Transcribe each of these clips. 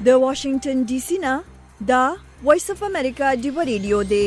د واشنگټن ډي سي نه دا وایس اف امریکا دی ریډیو دی.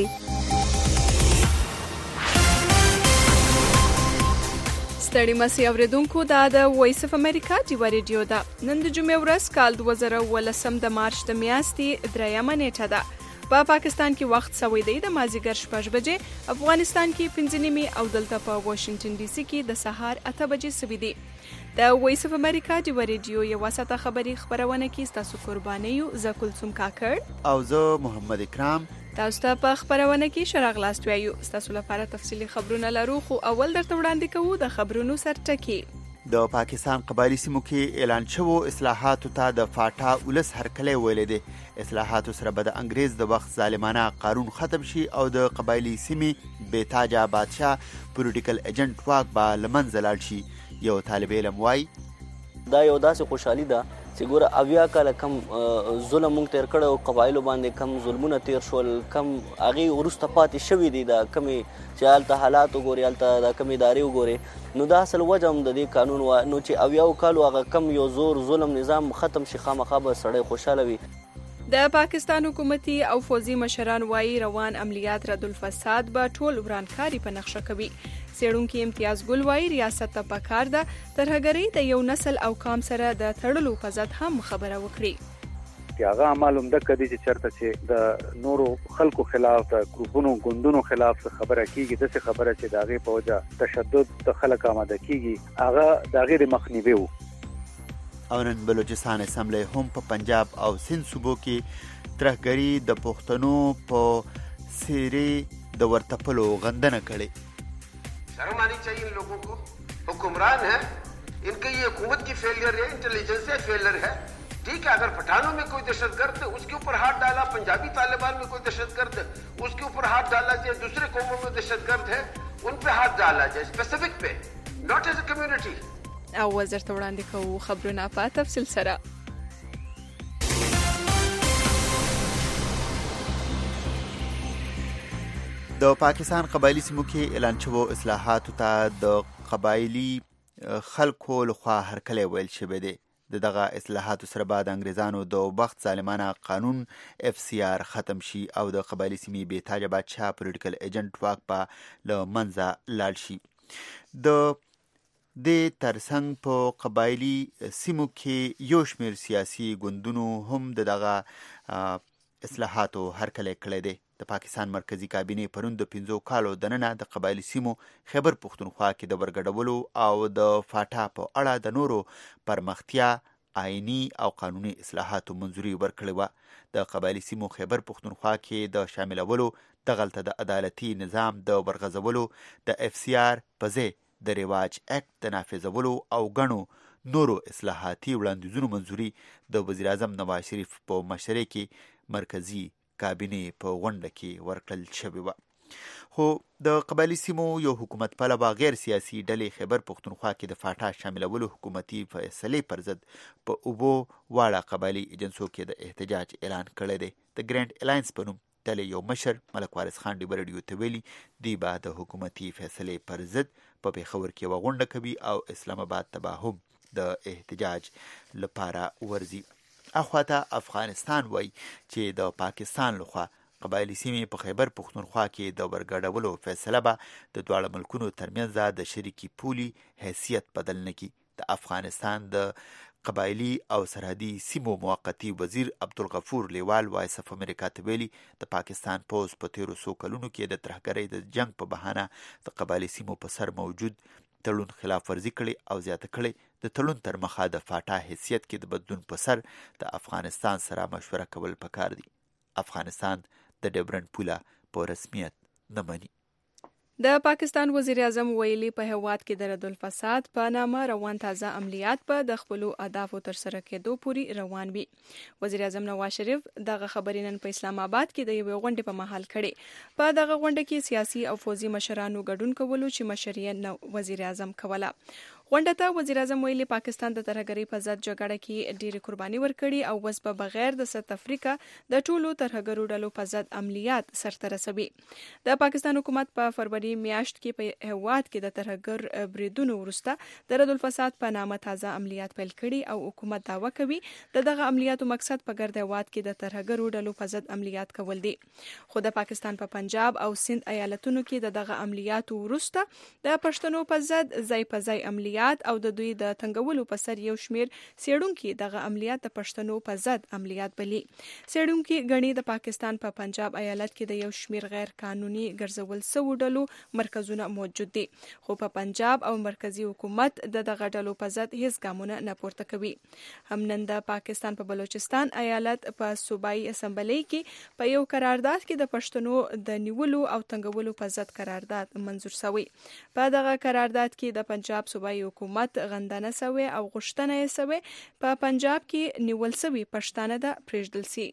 ستړي مسي اوریدونکو دا د وایس اف امریکا دی ریډیو ده. نن د جمعې ورځ کال 2018 د مارچ د میاشتې 3 نیټه ده. په پاکستان کې وخت سوی دی د مازیګر 6 بجې، افغانستان کې 5 او دلته په واشنگټن ډي سي کې د سهار 8 بجې سوي دي. د وایس اف امریکا دی ریډیو یو واسطه خبری خبرونه کې تاسو قرباني یو زکلثوم کاکړ او زه محمد اکرام. تاسو ته په خبرونه کې شرغ لاست وایو. تاسو لپاره تفصیلی خبرونه لرو، خو اول درته وړاندې کوو د خبرونو سرټکی. د پاکستان قبایلی سیمو کې اعلان شوو اصلاحاتو ته د فاټا ولس هرکلی ویلي دی. اصلاحاتو سره به د انګریز د وخت ظالمانه قانون ختم شي او د قبایلی سیمې بیتاجه بادشاه پولیټیکل ایجنټ واک به له منځه لاړ شي. یو طالب علم وای دا یو داسې خوشحالي ده چې ګوره 80 کاله کم ظلم مونږ تیر کړو، قبایلو باندې کم ظلمونه تیر شول، کم هغې وروسته پاتې شوي دي د کمې چې هلته حالات وګورې، هلته د کمې ادارې وګورې، نو دا اصل وجه هم د دې قانون وه. نو چې 80 کالو هغه کم یو زور ظلم نظام ختم شي، خامخا به سړی خوشحاله وي. د پاکستان حکومتي او فوزي مشران وایي روان عملیات رد الفساد به ټول ورانکاري په نقشه کوي. څېړونکي امتیاز ګل وایي ریاست ته پکار ده ترهګرۍ د یو نسل او قام سره د تړلو په ضد هم خبره وکړي. چې هغه عمل همدغه دی چې چېرته چې د نورو خلکو خلاف، د ګروپونو ګوندونو خلاف خبره کېږي، داسې خبره چې د هغې په وجه تشدد د خلک آماده کېږي، هغه د هغې د مخنیوي و. او نن بلوچستان اسمبلی هم په پنجاب او سند صوبو کې ترهګري د پښتنو په څېرې د ورتپلو غندنه کړې. शर्म आनी चाहिए इन लोगों को. हुक्मरान है, इनके ये हुकूमत की फेलियर है, इंटेलिजेंस फेलियर है. ठीक है, अगर पठानों में कोई दहशतगर्द है उसके ऊपर हाथ डाला, पंजाबी तालिबान में कोई दहशतगर्द है उसके ऊपर हाथ डाला जाए, दूसरे कौमों में दहशतगर्द है उन पे हाथ डाला जाए, स्पेसिफिक पे, नॉट एज अ कम्युनिटी. او وزیر ته وړاندې کوو خبرونه په تفصیل سره. د پاکستان قبایلی سیمو کې اعلان شوو اصلاحاتو ته د قبایلی خلکو لخوا هرکلی ویل شوی دی. دغه اصلاحاتو سره بعد انګریزانو د وخت ظالمانه قانون FCR ختم شي او د قبایلی سیمې بیتاجه بادشاه پولیټیکل ایجنټ واک په له منځه لاړ شي. د دې ترڅنګ په قبایلی سیمو کې یو شمېر سیاسي ګوندونو هم دغه اصلاحاتو هرکلی کړی دی. د پاکستان مرکزی کابینې پرون د 15 کالو دننه د قبایلی سیمو خیبر پښتونخوا کې د ورګډولو او د فاټا په اړه د نورو پرمختیا، آئینی او قانوني اصلاحاتو منظوري ورکړې وه. د قبایلی سیمو خیبر پښتونخوا کې د شاملولو، دغلته د عدالتي نظام د ورغځولو، د FCR په ځای د رواج اکټ د نافذولو او ګڼو نورو اصلاحاتي وړاندیزونو منظوري د وزیر اعظم نواز شریف په مشرۍ کې مرکزی کابینې په غونډه کې ورکړل شوې وه. خو د قبایلی سیمو یو حکومت پلوه غیر سیاسي ډلې خیبر پښتونخوا کې د فاټا شاملولو حکومتي فیصلې پر ضد په اوبو واړه قبایلی ایجنسو کې د احتجاج اعلان کړی دی. د ګرینډ الاینس په نوم ډلې یو مشر ملک وارث خان ډیبر ریډیو ته ویلي دی به د حکومتي فیصلې پر ضد په پېښور کې یوه غونډه کوي او اسلام آباد ته به هم د احتجاج لپاره ورځي. اخواته افغانستان وای چې د پاکستان لخوا قبایلی سیمې په خیبر پښتونخوا کې د ورګډولو فیصله به د دواړو ملکونو ترمنځ د شریکي پولي حیثیت بدل نه کړي. د افغانستان د قبایلی او سرحدي سیمو موقتی وزیر عبدالغفور لیوال وایس اف امریکا ته ویلي د پاکستان پوځ په تیرو څو کلونو کې د ترهګرۍ د جنگ په بهانه د قبایلی سیمو په سر موجود تړون خلاف ورزي کړي او زیاته کړي. د تړون تر مخه د فاټا حیثیت کې د بدلون په سر د افغانستان سره مشوره کول پکار دي. افغانستان د ډیورنډ پوله په رسمیت نه مني. د پاکستان وزیر اعظم ویلي په هیواد کې د رد الفساد په نامه روان تازه عملیات په د خپلو اهدافو ترسره کېدو پورې روان وي. وزیر اعظم نواز شریف دغه خبرې نن په اسلام آباد کې د یوې غونډې په مهال کړې. په دغه غونډه کې سیاسي او فوزي مشرانو ګډون کولو چې مشري وزیر اعظم کوله. غونډه ته وزیر اعظم ویلي پاکستان د ترهګرۍ په ضد جګړه کې ډېرې قرباني ورکړي او اوس به بغیر د ساوث افریقا د ټولو ترهګرو ډلو په ضد عملیات سرته رسوي. د پاکستان حکومت په فروری میاشت کې په هواد کې د ترهګر بریدونو وروسته د رد الفساد په نامه تازه عملیات پیل کړي او حکومت دعوه کوي دغه عملیاتو مقصد په ګرد هواد کې د ترهګرو ډلو په ضد عملیات کول دي. خو د پاکستان په پنجاب او سند ایالتونو کې دغه عملیاتو وروسته د پښتنو په ضد ځای په ځای عملیات او د دوی د تنګولو په سر یو شمیر څېړونکي دغه عملیات د پښتنو په ضد عملیات بلي. څېړونکي غني د پاکستان په پنجاب ایالت کې د یو شمیر غیر قانوني ګرځول شوو ډلو مرکزونه موجود دي، خو په پنجاب او مرکزی حکومت دغه ډلو په ضد هیڅ ګامونه نه پورته کوي. هم نن د پاکستان په بلوچستان ایالت په صوبایي اسمبلی کې په یو قرارداد کې د پښتنو د نیولو او تنګولو په ضد قرارداد منظور شوی. په دغه قرارداد کې د پنجاب صوبایي حکومت غندنه شوی او غوښتنه یې شوی په پنجاب کې نیول شوی پښتانه د پرېږدل شي.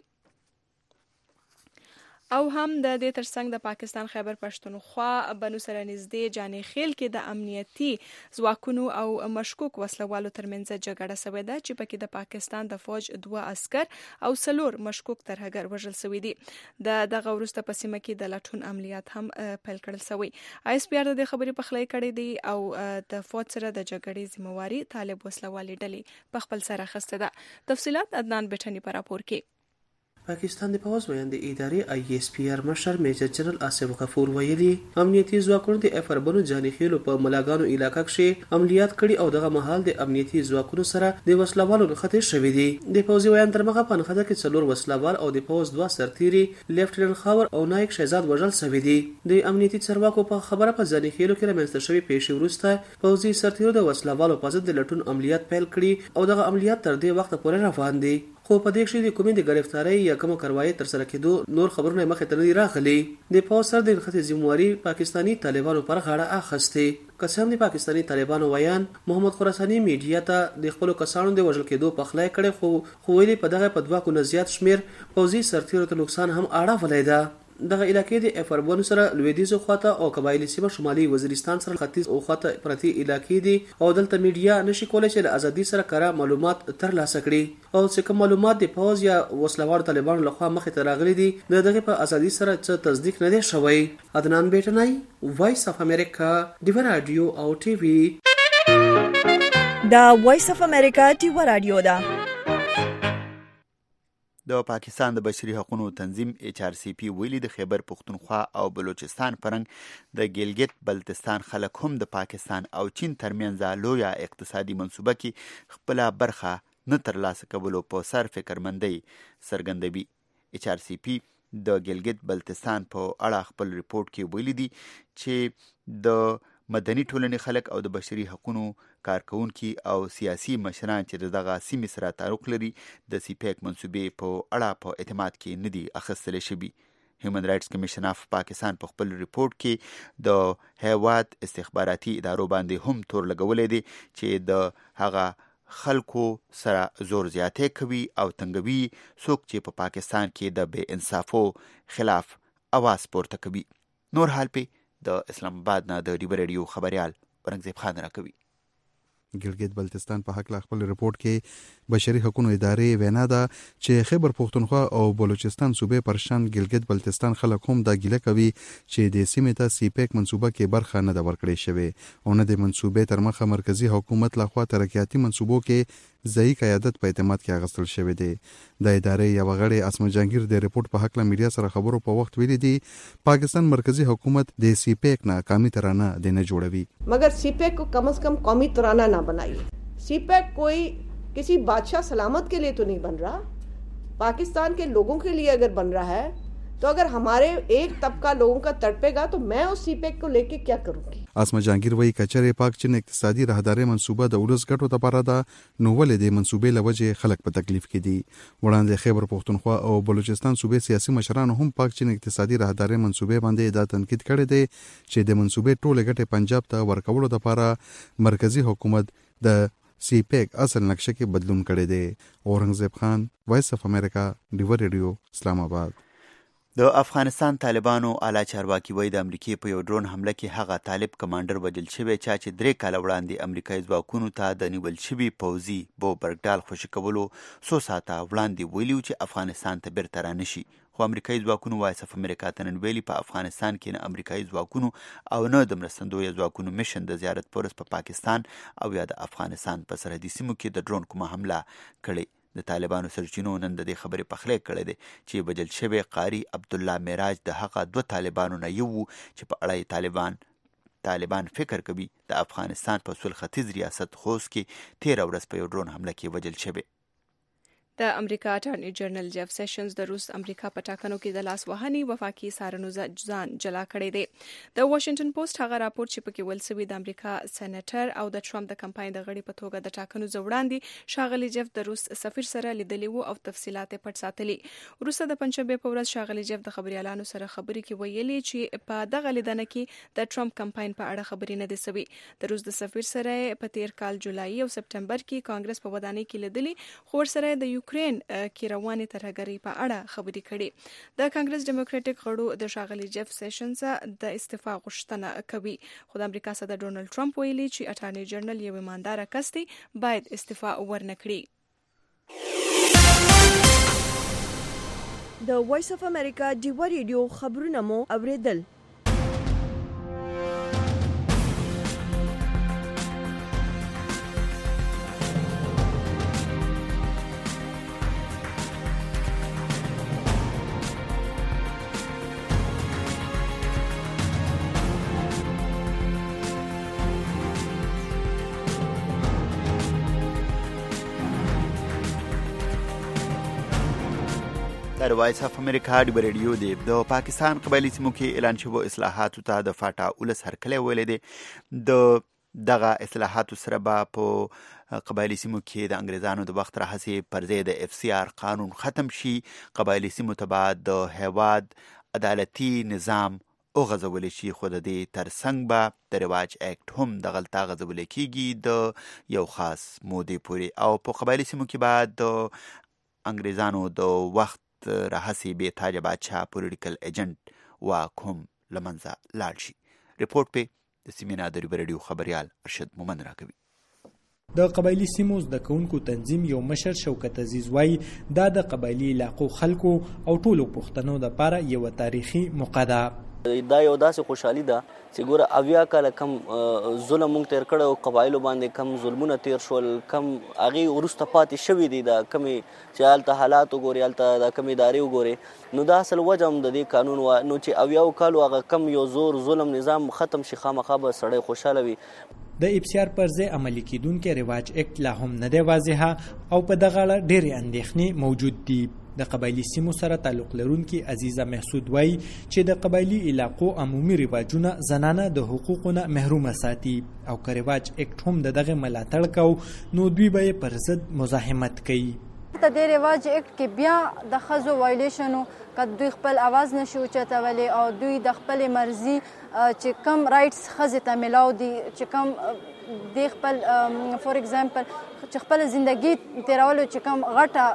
او هم د دې ترڅنګ د پاکستان خیبر پښتونخوا بنو سره نږدې جانې خیل کې د امنیتي ځواکونو او مشکوک وسلوالو ترمنځ جګړه شوې ده چې پکې د پاکستان د فوج 2 عسكر او 4 مشکوک ترهګر وژل شوي دي. دغه وروسته په سیمه کې د لټون عملیات هم پیل کړل شوی. ISPR د خبرې پخلی کړې دي او د فوج سره د جګړې ذمہواری طالب وسلوالي ډلې په خپل سر اخیسته ده. تفصيلات عدنان بټنی پر راپور کې. پاکستان د پوز ویاند ادارې ISPR مشر میجر جنرال آصف غفور ویلي امنیتي ځواکونو د افربنو جانخیلو په ملاګانو علاقې کې عملیات کړي او دغه مهال د امنیتي ځواکونو سره د وسلوالو نښتې شوې دي. د پوزي ویاند تر مخه په نښته کې 4 وسلوال او د پوز 2 سرتیري لیفټیننټ خاور او نایک شهزاد وژل شوي دي. د امنیتي چارواکو په خبره په جانخیلو کې رامنځته شوی پیښې وروسته پوزي سرتیرو د وسلوالو په ضد د لټون عملیات پیل کړي او دغه عملیات تر دې وخت پورې روان دي. خو په دې کې د کومې د گرفتاری یا کوم کاروایی تر سره کېدو نور خبرونه مخې ته نه راغلي. د پوز سره د نښتې ذمہواری پاکستانی طالبانو پر غاړه اخیستې. قسم د پاکستانی طالبانو ویان محمد خراسانی میډیا ته د خپل کسانو د وژل کېدو په خلای کړي خو ویلي په دغه په 2 کو زیات شمیر پوزي سرتیرو ته نقصان هم اړه ولایدا. دغه علاقې د افربونو سره لویدیځ خواته او قبایلی سیمه شمالي وزیرستان سره ختیځ او خواته پرتی علاقې دي او دلته میډیا نشي کولای چې د ازادي سره کاره معلومات ترلاسه کړي او چې کوم معلومات د پوز یا وسلوال طالبانو لخوا مخې ته راغلي دي دغه په ازادي سره څه تصدیق نه دی شوی. عدنان بیٹنای وایس اف امریکا دیو رادیو او ټي وي. دا وایس اف امریکا دیو رادیو دا. د پاکستان د بشري حقوقو تنظیم HRCP ویلي د خیبر پختونخوا او بلوچستان پرنګ د ګیلګت بلتستان خلک هم د پاکستان او چین ترمنځ لویه اقتصادي منصوبه کې خپل برخه نه ترلاسه کولو په سر فکرمندۍ څرګندوي. HRCP د ګیلګت بلتستان په اړه خپل ریپورت کې ویلي دي چې د مدني ټولنې خلک او د بشري حقوقو کارکونکي او سیاسي مشران چې دغه سیمې سره تعلق لري د CPEC منصوبې په اړه په اعتماد کې نه دي اخیستل شوي. هیومن رائټس کمیشن اف پاکستان په خپل ریپورت کې د هیواد استخباراتي ادارو باندې هم تور لګولې دي چې د هغه خلکو سره زور زیاتې کوي او تنګوي څوک چې په پاکستان کې د بے انصافو خلاف اواز پورته کوي. نور حال په د اسلام آباد نه د ډیبر ریډیو خبريال اورنګزیب خان راکوي. ګیلګت بلتستان په حق خپل ریپورت کې بشري حقوقو ادارې وینا ده چې خیبر پختونخوا او بلوچستان صوبې پرشان ګیلګت بلتستان خلک هم دا ګیله کوي چې د سیمې ته CPEC منصوبه کې برخه نه ده ورکړې شوې او نه د منصوبې تر مخه مرکزی حکومت لخوا ترقیاتي منصوبو کې ځایي قیادت په اعتماد کې اغستل شوی دی. د ادارې یو غړی اسمه جهانگیر د ریپورت په حق له میډیا سره خبرو په وخت ویلي دي پاکستان مرکزی حکومت د CPEC نه قومي ترانه د نه جوړوي مگر CPEC को कम से कम कौमी तराना ना बनाइए. CPEC कोई किसी बादशाह सलामत के लिए तो नहीं बन रहा. पाकिस्तान के लोगों के लिए अगर बन रहा है तो अगर हमारे एक तबका लोगों का तड़पेगा तो मैं उस CPEC को लेके क्या करूंगी. اسمه جهانگیر وایي کچره پاک چین اقتصادي راهداري منصوبه د ولس ګټو لپاره ده نو ولې د منصوبې لوجه خلک په تکلیف کې دي. وړاندې خیبر پختونخوا او بلوچستان صوبې سیاسي مشرانو هم پاک چین اقتصادي راهداري منصوبه باندې دا تنقید کړی دی چې د منصوبې ټوله ګټه پنجاب ته ورکولو لپاره مرکزی حکومت د CPEC اصل نقشه کې بدلون کړی دی. اورنګزیب خان وایس اف امریکا ډیور ریډیو اسلام آباد. د افغانستان طالبانو اعلی چارواکي وایي د امریکې په یو ډرون حمله کې هغه طالب کمانډر وژل شوی چې 3 کاله وړاندې امریکایي ځواکونو ته د نیول شوي پوځي بو برګډال خوشي کولو څو ساعته وړاندې ویلي چې افغانستان ته بیرته رانشي. خو امریکایي ځواکونو وایس اف امریکا ته نن ویلي په افغانستان کې نه امریکایي ځواکونو او نه د مرستندویه ځواکونو میشن د زیارت پرس په پاکستان او یا د افغانستان په سرحدي سیمو کې د ډرون کومه حمله کړې. د طالبانو سرچینو نن د دې خبرې پخلی کړی دی چې وژل شوی قاری عبدالله معراج د هغه 2 طالبانو نه یو چې په اړه یې طالبان فکر کوي د افغانستان په سول ختیځ ریاست خوست کې 13 ورځ په یو ډرون حمله کې وژل شوی. د امریکا اټارنی جنرال جف سیشنز د روس امریکا په ټاکنو کې د لاس وهنې وفاقي څارنو ځان جلا کړی دی. د واشنگټن پوسټ هغه راپور چې پکې ویل شوی د امریکا سېنیټر او د ټرمپ د کمپاین د غړي په توګه د ټاکنو وړاندې شاغلي جف د روس سفیر سره لیدلی وو او تفصيلات پټ ساتلي. وروسته د پنځشنبه په ورځ شاغلي جف د خبريالانو سره خبرې کې ویلي چې په دغه لیدنه کې د ټرمپ کمپاین په اړه خبرې نه دي سوي. د روس د سفیر سره په تیر کال جولای او سپټمبر کې کانګرس په ودانۍ کې لیدلي خو ورسره د یوکرين کې روانې ترهګرۍ په اړه خبرې کړي. د کانګرس ډیموکراټک غړو د شاغلي جف سیشنز د استعفا غوښتنه کوي خو د امریکا صدر ډونالد ټرمپ ویلي چې اټارنی جنرال یو ایماندار کس دی باید استعفا ورنکړي. د وایس اف امریکا ډیوا ریډیو خبرونه مو اوریدل. د وایس اف امریکا ډیوا ریډیو دی. د پاکستان قبایلی سیمو کې اعلان شوو اصلاحاتو ته د فاټا اولس هرکلی ویلی دی. د دغه اصلاحاتو سره به په قبایلی سیمو کې د انګریزانو د وخت راهیسې پر ځای د FCR قانون ختم شي. قبایلی سیمو ته به د هیواد عدالتي نظام وغځولی شي خو د دې ترڅنګ به د رواج اکټ هم دغلته غځولی کېږي د یو خاص مودې پورې او په قبایلی سیمو کې به د انګریزانو د وخت راهسي بې تاج بادشاه پولیټیکل ایجنټ واک هم له منځه لاړ شي. ریپورټ په د سیمینار د ریډیو خبريال ارشد مومند راکوي. د قبایلی سیمو زده کوونکو تنظیم یو مشر شوکت عزیز وایي دا د قبایلی علاقو خلکو او ټولو پښتنو لپاره یو تاریخي موقع ده. دا یو داسې خوشحالي ده چې ګوره 80 کاله کم ظلم مونږ تیر کړی او قبایلو باندې کم ظلمونه تیر شول کم هغې وروسته پاتې شوي دي دا کمې چې هلته حالات وګورې هلته دا کم ادارې وګورې نو دا اصل وجه هم د دې قانون وه نو چې 80 کالو هغه کم یو زور ظلم نظام ختم شي خامخا به سړی خوشحاله وي. د FCR پر ځای عملي کیدونکي رواج اکټ لا هم نه دی واضحه او په دغه اړه ډېرې اندېښنې موجود دي. د قبایلی سیمو سره تعلق لرونکي عزیزه محسود وایي چې د قبایلی علاقو عمومي رواجونه زنانه د حقوقو نه محرومه ساتي او که رواج اکټ هم دغه ملاتړ کو نو دوی به پر ضد مزاحمت کوي. د دې رواج اکټ کې بیا د ښځو وایلیشنو که دوی خپل اواز نشي اوچتولی او دوی د خپل مرزي چې کم رایټس ښځې ته میلاو دي چې کم د خپل فور ایگزامپل چې خپل زندگی تیرولو چې کم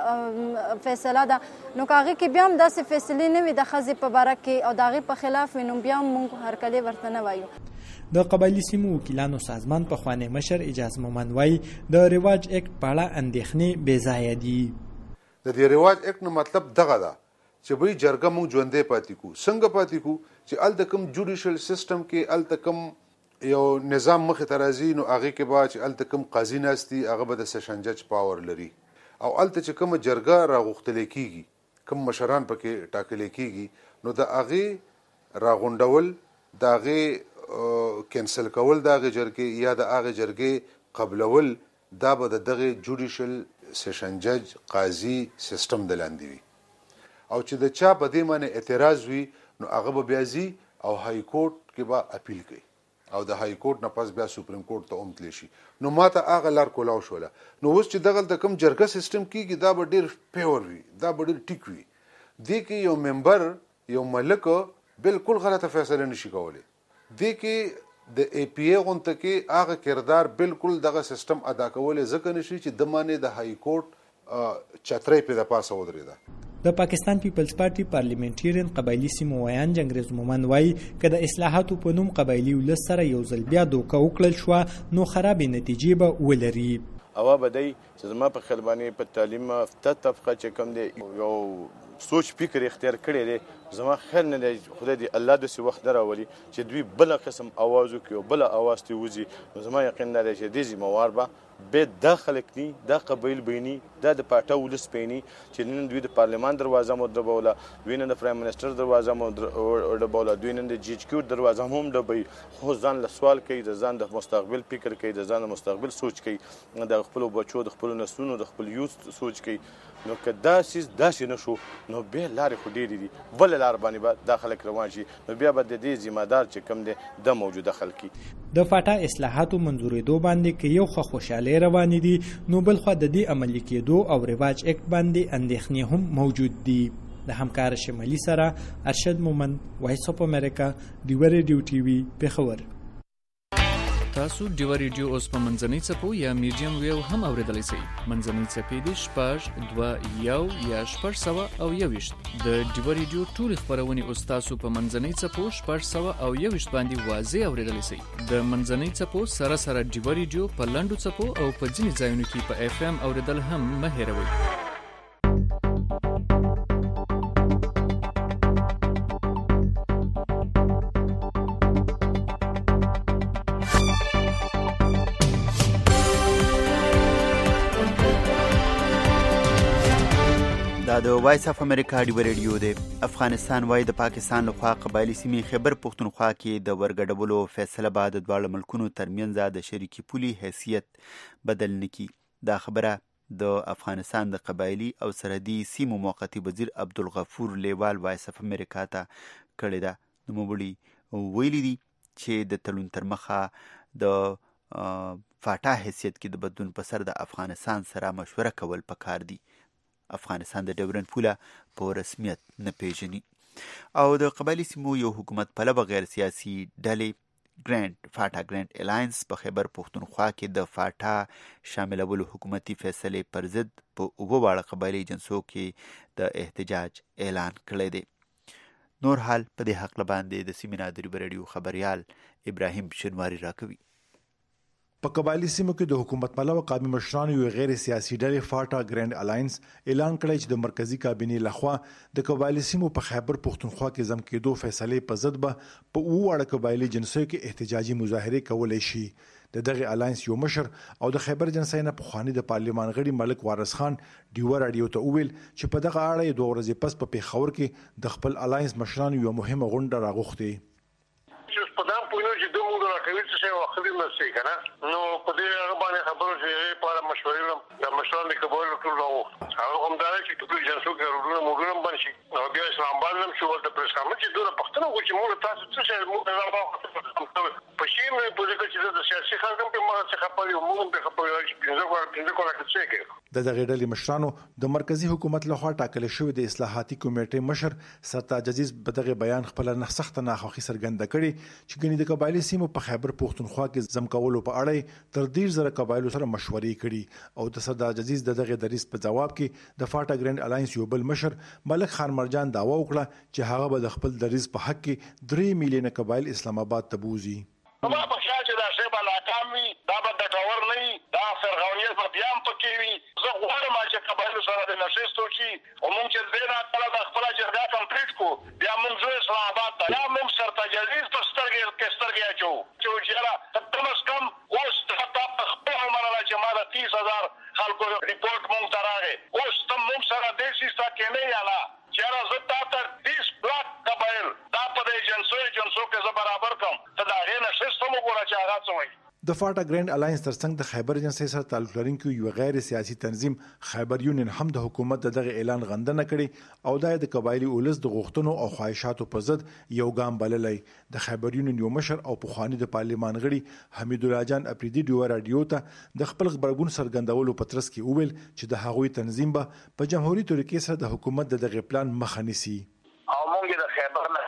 غټه فیصله ده نو که هغې کې بیا هم داسې فیصلې نه وي د ښځې په باره کې او د هغې په خلاف وي نو بیا هم مونږ هرکلی ورته نه وایو. د قبایلی سیمو وکیلانو سازمان پخوانی مشر اجاز مومند وایي د رواج اکټ په اړه اندېښنې بې ځایه دي. د دې رواج اکټ نه مطلب دغه ده چې وایي جرګه موږ ژوندی پاتې کو څنګه پاتې کو چې هلته کوم جوډیشل سیسټم کې هلته کوم یو نظام مخې ته راځي نو هغې کې به چې هلته کوم قاضي ناست دي هغه به د سیشن جج پاور لري او هلته چې کومه جرګه راغوښتلی کېږي کوم مشران پکې ټاکلی کېږي نو د هغې راغونډول د هغې کینسل کول د هغې جرګې یا د هغې جرګې قبلول دا به د دغې جوډیشل سیشن جج قاضي سیسټم د لاندې وي او چې د چا په دې باندې اعتراض وي نو هغه به بیا ځي او های کورټ کې به اپیل کوي او د های کورټ نه پس بیا سپریم کورټ ته هم تللی شي. نو ما ته هغه لار کولاو شوله نو اوس چې دغلته کوم جرګه سیسټم کېږي دا به ډېر پیور وي دا به ډېر ټیک وي. دې کې یو ممبر یو ملک بالکل غلطه فیصله نشي کولی. دې کې د APA غونته کې هغه کردار بالکل دغه سیسټم ادا کولی ځکه نشي چې د مانې د های کورټ چترۍ پې د پاسه ودرېده. د پاکستان پیپلز پارټي پارلیمنټریان قبایلی سیمو ویان انګریز مومن وایي که د اصلاحاتو په نوم قبایلی ولس سره یو ځل بیا دوکه وکړل شوه نو خرابې نتیجې به ولري. اوا بدای چې زما په خیال باندې په تعلیم یافته طبقه چې کوم دی یو سوچ فکر اختیار کړی دی زما خیال نه دی خدای دې الله داسې وخت راولي چې دوی بل قسم आवाज وکړي او بل आवाज ته وځي نو زما یقین دی چې دې ذمہوار به به دا خلک ني دا قبایل بینی دا د پاټا ولس بینی چې نن دوی د پارلمان دروازه مو دربوله دوی نن د پرایم منسٹر دروازه مو دربوله دوی نن د جی ایچ کیو دروازه هم دربوي خو ځان له سوال کوي د ځان د مستقبل فکر کوي د ځان د مستقبل سوچ کوي د خپل بچو د خپل نسلونو د خپل یوث سوچ کوي نو که داسې نشو نو به لارې خو ډېرې دي بل لار باندې به دا خلک روان شي نو بیا به د دې ذمہدار چې کوم دی د موجوده خلکي د فاټا اصلاحاتو منظورېدو باندې که یو ښه خوشحالۍ روانې دي نو بل خوا د دې عملي کېدو او رواج اکټ باندې اندېښنې هم موجود دي. د همکار شمالي سره ارشد مومن وایس اف امریکا ډیوه ریډیو ټي وي پېښور. تاسو ډیوه ریډیو اوس په منځنۍ څپو یا میډیم ویو هم اورېدلی شئ. منځنۍ څپې دي 6.2 یا 621 د ډیوه ریډیو ټولې خپرونې اوس تاسو په منځنۍ څپو 621 باندې واضح اورېدلی شئ. د منځنۍ څپو سره سره ډیوه ریډیو په لنډو څپو او په ځینې ځایونو کې په اف ام اورېدل هم مه هېروئ. دا د وایس اف امریکا ډیوه ریډیو دی. افغانستان وایي د پاکستان لخوا قبایلی سیمې خیبر پښتونخوا کې د ورګډولو فیصله به د دواړو ملکونو ترمنځ د شریکي پولي حیثیت بدل نه کړي. دا خبره د افغانستان د قبایلی او سرحدي سیمو موقتي وزیر عبدالغفور لیوال وایس اف امریکا ته کړې ده. نوموړي ویلي دي چې د تړون تر مخه د فاټا حیثیت کې د بدلون په سر د افغانستان سره مشوره کول پکار دي. افغانستان د ډیورنډ پوله په رسمیت نه پیژني او د قبایلی سیمو یو حکومت پلوه غیر سیاسي ډلې فاټا ګرانډ الاینس په خیبر پښتونخوا کې د فاټا شاملولو حکومتي فیصلې پر ضد په اووه واړه قبایلی جنسو کې د احتجاج اعلان کړی دی. نور حال په دې حق باندې د سیمې د ډیوه ریډیو خبریال ابراهیم شنواری راکوي. په قبایلی سیمو کې د حکومت پلوه قومي مشرانو یو غیر سیاسي ډلې فاټا ګرانډ الاینس اعلان کړی چې د مرکزی کابینې لخوا د قبایلی سیمو په خیبر پښتونخوا کې ضم کېدو فیصلې په ضد به په اووه واړه قبایلی جنسو کې احتجاجي مظاهرې کولی شي. د دغه الاینس یو مشر او د خیبر جنسۍ نه پخواني د پارلمان غړي ملک وارث خان ډیوه راډیو ته وویل چې په دغه اړه یې 2 ورځې پس په پیښور کې د خپل الاینس مشرانو یو مهمه غونډه راغوښتې. نو په دې هغه باندې خبرو چې په مشورې د مشرانو د قبایلو ټول راوخت هغه هم دا چې ټول جنسو کې ورونه موږ باندې شي نو بیا اسلام آباد هم شو د پریس کانفرنس چې دوه پښتنو چې موږ تاسو څه شي موږ نه په شي مې په دې کې چې د سیاسي خلکو په ما څه خپل موږ په خپل پنځه کوله څه کوي. د دغه ډلې مشرانو د مرکزی حکومت لخوا ټاکل شوی د اصلاحاتي کمیټې مشر سرتاج عزیز په دغه بیان خپل نه سخت ناخوښي څرګنده کړي چې ګنې د قبایلی سیمو په خیبر پښتونخوا کې ضم کولو په اړه تر 10,000 قبایلو سره مشورې کړي او د سرتاج عزیز دغه دریځ په جواب کې د فاټا ګرانډ الاینس یو بل مشر ملک خان مرجان داوا وکړه چې هغه به د خپل دریځ په حق کې 3 میلیونه قبایل اسلام آباد ته بوزي. ما په خیال چې دا شی به ناکام وي دا به ګټور نه وي دا فرغونیت به بیا هم پکې وي. زه غواړم چې قبایلو سره د نشست وکړي او موږ چې دې نه د خپله جرګه کمپلیټ کړو بیا موږ ځو اسلام آباد ته یا موږ سرتاج عزیز په سترګې اچوو چې یاره کم از کم اوس حتی په خپله ومنله چې ما د 30,000 خلکو ریپورټ موږ ته راغی اوس ته موږ سره دې سیسته کې نه یاله چې یاره زه تا ته 30 بلاک قبایل دا په دې جنسو کې زه برابر کړم ته د هغې نشست هم وګوره چې هغه څه وایي. د فاټا ګرانډ الاینس ترڅنګ د خیبر جنسۍ سره تعلق لرونکي یو غیر سیاسي تنظیم خیبر یونین هم د حکومت دغه اعلان غندنه کړي او د قبایلی اولس د غوښتنو او خواهشاتو په ضد یو ګام بللی. د خیبر یونین یو مشر او پخوانی د پارلمان غړي حمید الله جان اپریدي ډیوه راډیو ته د خپل خبرګون څرګندولو په ترڅ کې وویل چې د هغوی تنظیم به په جمهوریت طریقې سره د حکومت دغه پلان مخه نیسي. او موږ د خیبر نه تاسو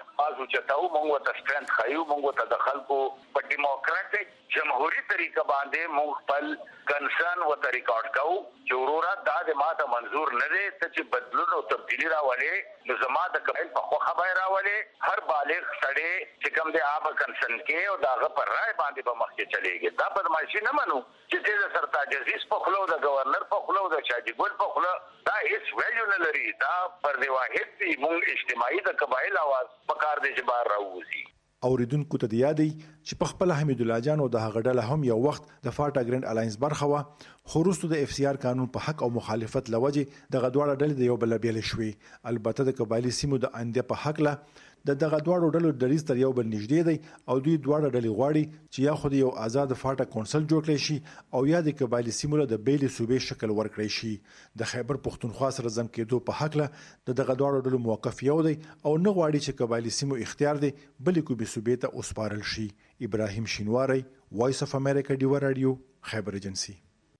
چتاو مونږ ته سترنث خایو مونږ ته د خلکو په ډیموکراټیک جمهوریت طریقه باندې مونږ خپل کنسرن و ریکارډ کوو چې ورورا دا د ماته منظور نه دی چې بدلون او تبدیلی راولې نو زما د قبایل په خو خبر راولې هر بالغ سړی چې کوم دی آب کنسرن کې او داغه پر رائے باندې به مخکې چلےږي دا بدمعشي نه منو چې د سرتاج عزیز په خلو د گورنر په خلو د شاجي ګل په خلو دا هیڅ ویلیو نه لري دا پر دی واحد دی مونږ اجتماعي د قبایل आवाज په کار دی چې بار راوځي اوریدونکو ته د یادې چې په خپل حمید الله جان او د هغه ډله هم یو وخت د فاټا ګرینډ الاینس برخه و خو وروسته د اف سی آر قانون په حق او مخالفت لوجه د غدواړه ډلې د یو بل بیل شوي البته د قبایلی سیمو د انده په حق له د غدواړو ډلو دریز تر یو بل نږدې دی او دوی دواړه ډلې غواړي چې یا خو یو آزاد فاټا کونسل جوړ کړي شي او یا د قبایلی سیمو د بیلې صوبې شکل ورکړي شي د خیبر پښتونخوا سره ځم کېدو په حق له د غدواړو ډلو موقف یو دی او نه غواړي چې قبایلی سیمو اختیار دی بلکې کو به صوبې ته اوسپارل شي ابراهیم شینواری وایس اف امریکا ډیو رادیو خیبر ایجنسی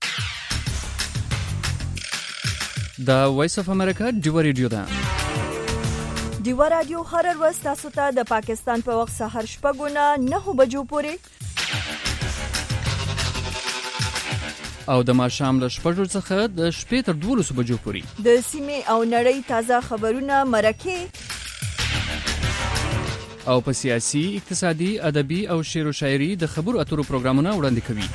دا وایس اف امریکا ډیو رادیو ده ډیو رادیو هر ورځ تاسو ته د پاکستان په وخت سحر 9:09 بجو پورې او د ماښام له 6 څخه د شپې تر 12 بجو پورې د سیمې او نړۍ تازه خبرونه مرکه او په سیاسي اقتصادي ادبي او شعر او شاعري د خبرو اترو پروګرامونه وړاندې کوي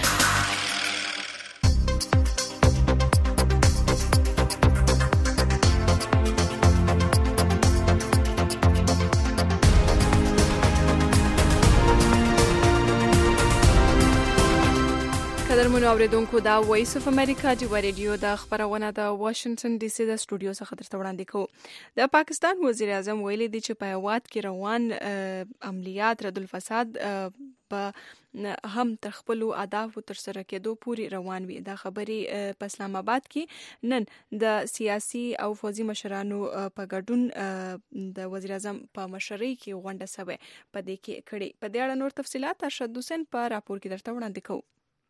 قدرمنو اوریدونکو دا وایس اف امریکا دی ریډیو د خبرونه د واشنگټن ډي سي د سټوډیو څخه درته وړاندې کوو د پاکستان وزیر اعظم ویلي دی چې په هیواد کې روان عملیات رد الفساد په هم تر خپل اهداف تر سره کېدو پورې روان وي دا خبري په اسلام آباد کې نن د سیاسي او فوجي مشرانو په ګډون د وزیر اعظم په مشرۍ کې غونډه سوې په دې کې کړي په دې اړه نور تفصيلات ارشد حسین په راپور کې درته وړاندې کوو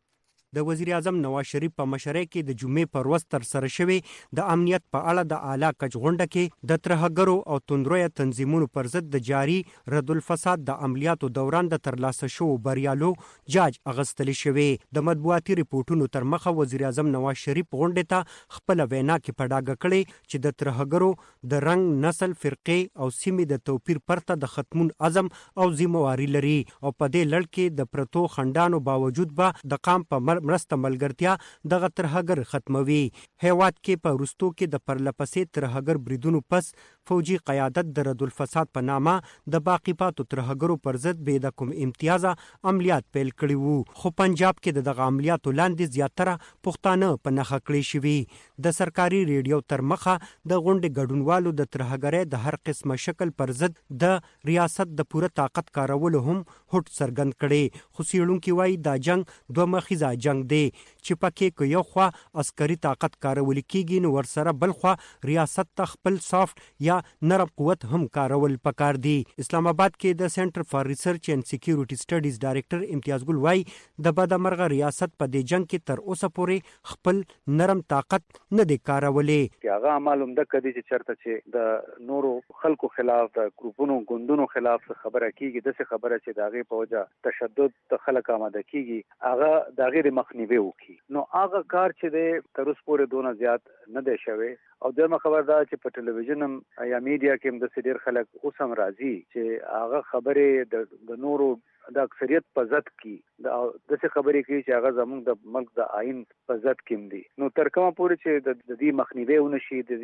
د وزیر اعظم نواز شریف په مشرۍ کې د جمعې پر ورځ تر سره شوی د امنیت په اړه د اعلی کچ غونډه کې د ترهګرو او توندروي تنظیمونو پر ضد د جاری رد الفساد د عملیاتو دوران د ترلاسه شو بریالو جاج اغستل شوی د مطبوعاتي ریپورتونو تر مخه وزیر اعظم نواز شریف غونډه ته خپل وینا کې پډاګه کړي چې د ترهګرو د رنگ نسل فرقې او سیمې د توپیر پرته د ختمون عزم او ذمہواری لري او په دې لړ کې د پرتو خندانو باوجود به د قام په مرسته ملګرتیا دغه ترهګر ختموي هیواد کې په روستو کې د پرلپسې ترهګر بریدونو پس فوجي قیادت د رد الفساد په نامه د باقی پاتو ترهګرو پر ضد به د کوم امتیازه عملیات پیل کړي وو خو پنجاب کې دغه عملیاتو لاندې زیاتره پښتانه په نخښه کړی شوی د سرکاري ریډیو تر مخه د غونډې ګډونوالو د ترهګرۍ د هر قسمه شکل پر ضد د ریاست د پوره طاقت کارولو هم هټ سرګند کړي خو سیړونکو وایي دا جنگ دوه مخیزه جنگ دی چې پکې یو خوا عسکري طاقت کارول کیږي نو ورسره بل خوا ریاست ته خپل سافت یا نرم قوت هم کارول پکار دی اسلام آباد کې د سنټر فار ریسرچ اینڈ سکیورټي سټډیز ډایریکټر امتیاز ګل وای د بدمرغه ریاست په دې جنگ کې تر اوسه پورې خپل نرم طاقت نه دی کارولې هغه معلوم ده کدي چې چرته چې د نورو خلکو خلاف د ګروپونو ګوندونو خلاف خبره کیږي د څه خبره چې داغه په وجه تشدد د خلک آماده کیږي هغه داغه مخنیوي وکي نو هغه کار چې د تر اوسه پورې دونه زیات نه دی شوی او دغه خبر دا چې په ټلویزیون یا میډیا کې هم د سړي خلک اوس هم راځي چې هغه خبره د نورو د اکثریت په ضد کې د څه خبرې کوي چې هغه زموږ د ملک د آئین په ضد کې دي نو تر کومه پورې چې د دې مخنیوي ونشي د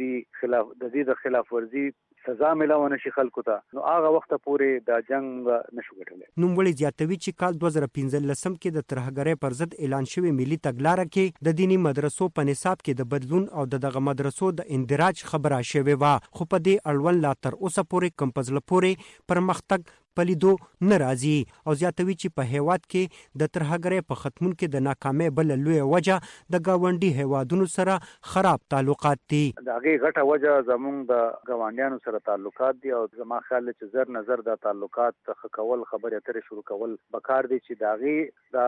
دې خلاف ورزي سزا ملونه شي خلکو ته نو هغه وخت پورې د جنگ نشو ګټلای نوموړي زیاتوي چې کال 2015 کې د ترهګرۍ پر ضد اعلان شوی ملي تګلارې کې د دینی مدرسو په نصاب کې د بدلون او دغه مدرسو د اندراج خبره شوی و خو په دې اړوند لا تر اوسه پورې کمپزله پورې پرمختګ پلیدو ناراضي او زیاتوي چې په هیواد کې د ترهګرۍ په ختمون کې د ناکامۍ بل لوی وجه د گاونډي هیوادونو سره خراب تعلقات دي دغه غټه وجه زموږ د گاونډیانو سره تعلقات دي او زما خیال چې زر نظر د تعلقات څخه کول خبرې اترې شروع کول بکار دي چې دغه د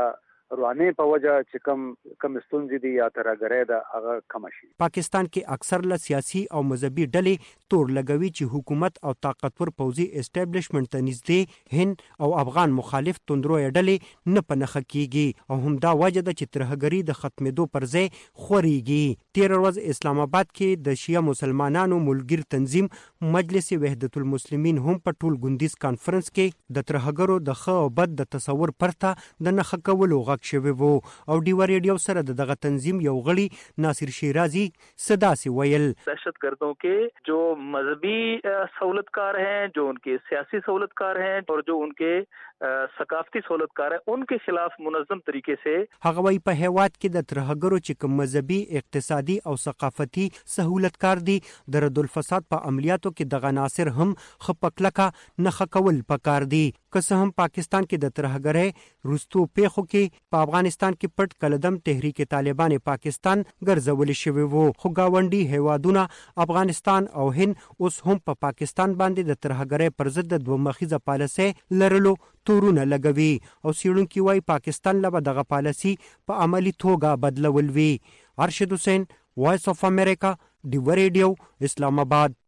روانه په وجه چې کم ستونزې دي یا ترګرې ده هغه کم شي. پاکستان کې اکثر له سیاسي او مذهبي ډلې تور لګوي چې حکومت او طاقتور پوځي اسټابلیشمنت ته نږدې هند او افغان مخالف توندروي ډلې نه پنهخه کیږي او همدا وجه ده چې ترهګری د ختمېدو پر ځای خوريږي. تیر ورځ اسلام آباد کې د شیعه مسلمانانو ملګر تنظیم مجلس وحدت المسلمین هم په ټول ګوندیز کانفرنس کې د ترهګرو د ښه او بد د تصور پرته د نخښه کولو غږ شوی وو او ډیوا ریډیو سره دغه تنظیم یو غړي ناصر شیرازی صدا سے ویل دہشت گردوں کے جو مذہبی سہولتکار ہیں, جو ان کے سیاسی سہولتکار ہیں اور جو ان کے ثقافتی سہولتکار ہیں, ان کے خلاف منظم طریقے سے هغه وی په هیواد کې د ترهګرو چې کوم مذهبي اقتصادي او ثقافتي سہولتکار دي د رد الفساد په عملیاتو کې د عناصر هم خپکلکه نخښه کول پکار دي. که هم پاکستان کې د ترهګرۍ رستو پیښو کې په افغانستان کې پټ کلدم تحریک طالبان پاکستان ګرځول شوی وو, خو گاونډي هیوادونه افغانستان او هند اوس هم په پاکستان باندې د ترهګرۍ پر ضد د دوه مخیزه پالیسي لرلو تورونه لګوي او سیړونکي وای پاکستان له دغه پالیسي په عملی توګه بدلول وی. ارشد حسین, وایس اف امریکا, ډیوا ریډیو, اسلام آباد.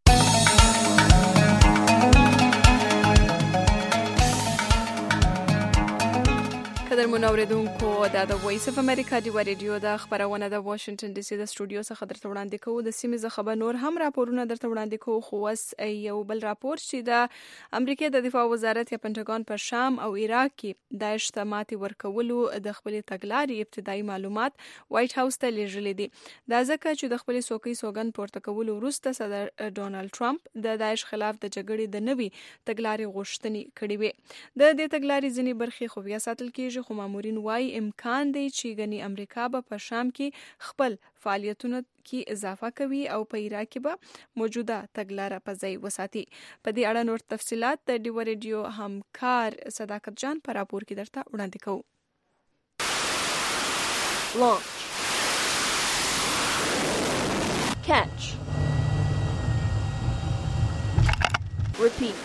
قدرمن اوریدونکو دا د وایس اف امریکا ډیوا ریډیو د خبرونه د واشنگټن ډي سي د سټوډیو څخه درته وړاندې کوو. د سیمې خبر نور هم راپورونه درته وړاندې کوو, خو اوس یو بل راپور چې د امریکا د دفاع وزارت یا پنټاګون پر شام او عراق کې داعش ته ماتې ورکولو د خپل تګلارې ابتدایي معلومات وایټ هاوس ته لیږلي دي. دا ځکه چې د خپل سوکۍ سوګند پورته کولو وروسته صدر ډونالد ټرمپ د داعش خلاف د جګړې د نوي تګلارې غوښتنې کړې وي. د دې تګلارې ځینې برخې خو بیا ساتل کېږي, خو مامورین وایي امکان دی چې غني امریکا به په شام کې خپل فعالیتونه کې اضافه کوي او په عراق کې به موجوده تګلارې په ځای وساتي. په دې اړه نور تفصيلات د ډیوا ریډیو همکار صداقت جان په راپور کې درته وړاندې کوو. Launch. Catch. Repeat.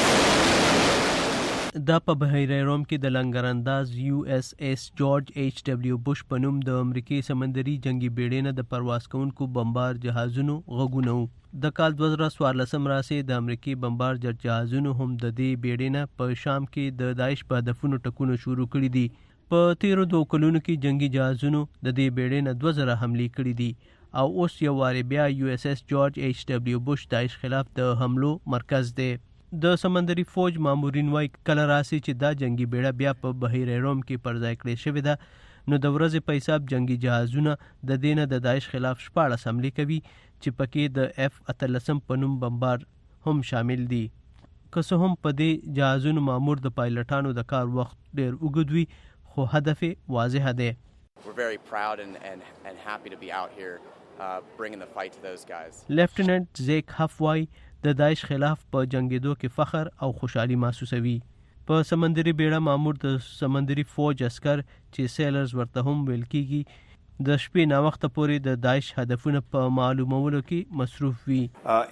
دا په بحیره روم کې د لنګرانداز USS جورج ایچ ډبلیو بوش په نوم د امریکای سمندري جنگي بیړۍ نه د پرواز کوونکو بمبار جهازونو غږونه وو. د کال 2014 راسي د امریکای بمبار جهازونو هم د دې بیړۍ نه په شام کې د داعش په هدفونو ټکونه شروع کړي دي. په تیرو 2 کلونو کې جنگي جهازونو د دې بیړۍ نه 2000 حملې کړي دي او اوس یو واری بیا USS جورج ایچ ډبلیو بوش داعش خلاف د حملو مرکز دی. د سمندري فوج مامورین وایي کله راسي چې دا جنگي بیړه بیا په بحیره روم کې پر ځای کړې شوې ده, نو د ورځې په حساب جنگي جهازونه د دینه د داعش خلاف 14 حملې کوي چې پکې د F-18 په نوم بمبار هم شامل دي. که څه هم په دې جهازونو مامور د پایلټانو د کار وخت ډېر اوږد وي, خو هدف واضح دی. We're very proud and happy to be out here bringing the fight to those guys. لیفټیننټ زیک هفوای د داعش خلاف په جنگیدو کې فخر او خوشحالي محسوسوي. په سمندري بیړه مامور د سمندري فوج عسكر چې سیلرز ورته هم ویل کیږي د شپې نا وخت پورې د داعش هدفونه په معلومولو کې مصروف وي.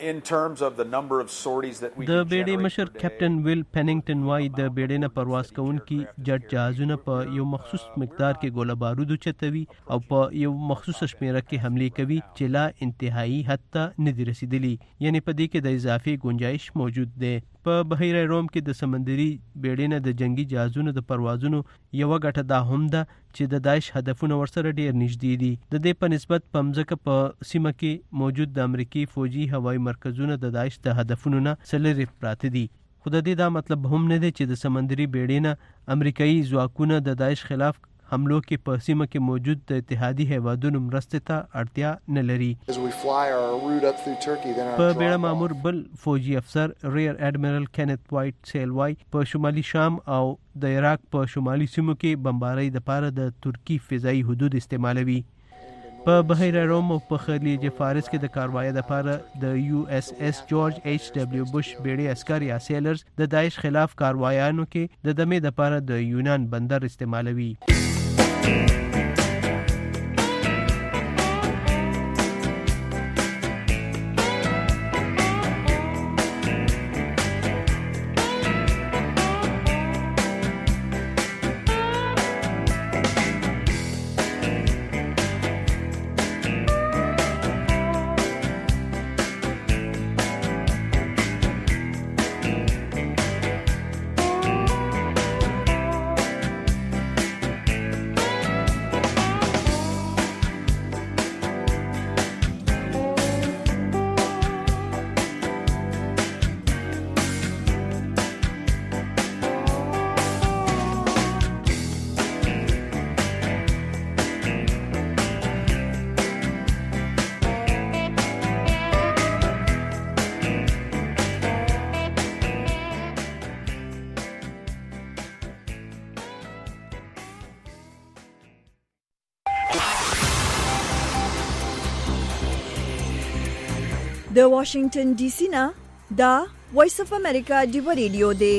د بیړۍ مشر کیپټن ویل پیننګټن وای د بیړۍ نه پرواز کوونکي جټ جهازونه په یو مخصوص مقدار کې ګوله بارود چتوي او په یو مخصوص شمیره کې حمله کوي چې لا انتهایی حد ته نه دي رسیدلي, یعنی په دې کې د اضافي گنجائش موجود دی. په بحیره روم کې د سمندري بیړۍ نه د جنگي جهازونو د پروازونو یو غټه دا هم ده چې د داعش هدفونه ورسره ډیر نږدې دي. د دې په نسبت په مځکه په سیمه کې موجود د امریکای فوجي هوایي مرکزونه د داعش د هدفونو نه سلری پراته دي. خو د دې دا مطلب هم نه دی چې د سمندري بیړۍ نه امریکایي ځواکونه د داعش خلاف حملو کې په سیمه کې موجود د اتحادي هیوادونو مرستې ته اړتیا نه لري. په بیړه مامور بل فوجي افسر ریئر اډمیرل کینت وایټ سیل وای په شمالي شام او د عراق په شمالي سیمو کې بمبارۍ لپاره د ترکی فضایي حدود استعمالوي. په بحیره روم او په خلیج فارس کې د کاروایی لپاره د USS جورج ایچ ډبلیو بوش بیړۍ عسكر یا سیلرز د داعش خلاف کاروایانو کې د دمې لپاره د یونان بندر استعمالوي. د واشنگټن ډي سي نه دا وایس اف امریکا ډیو ریډیو دی.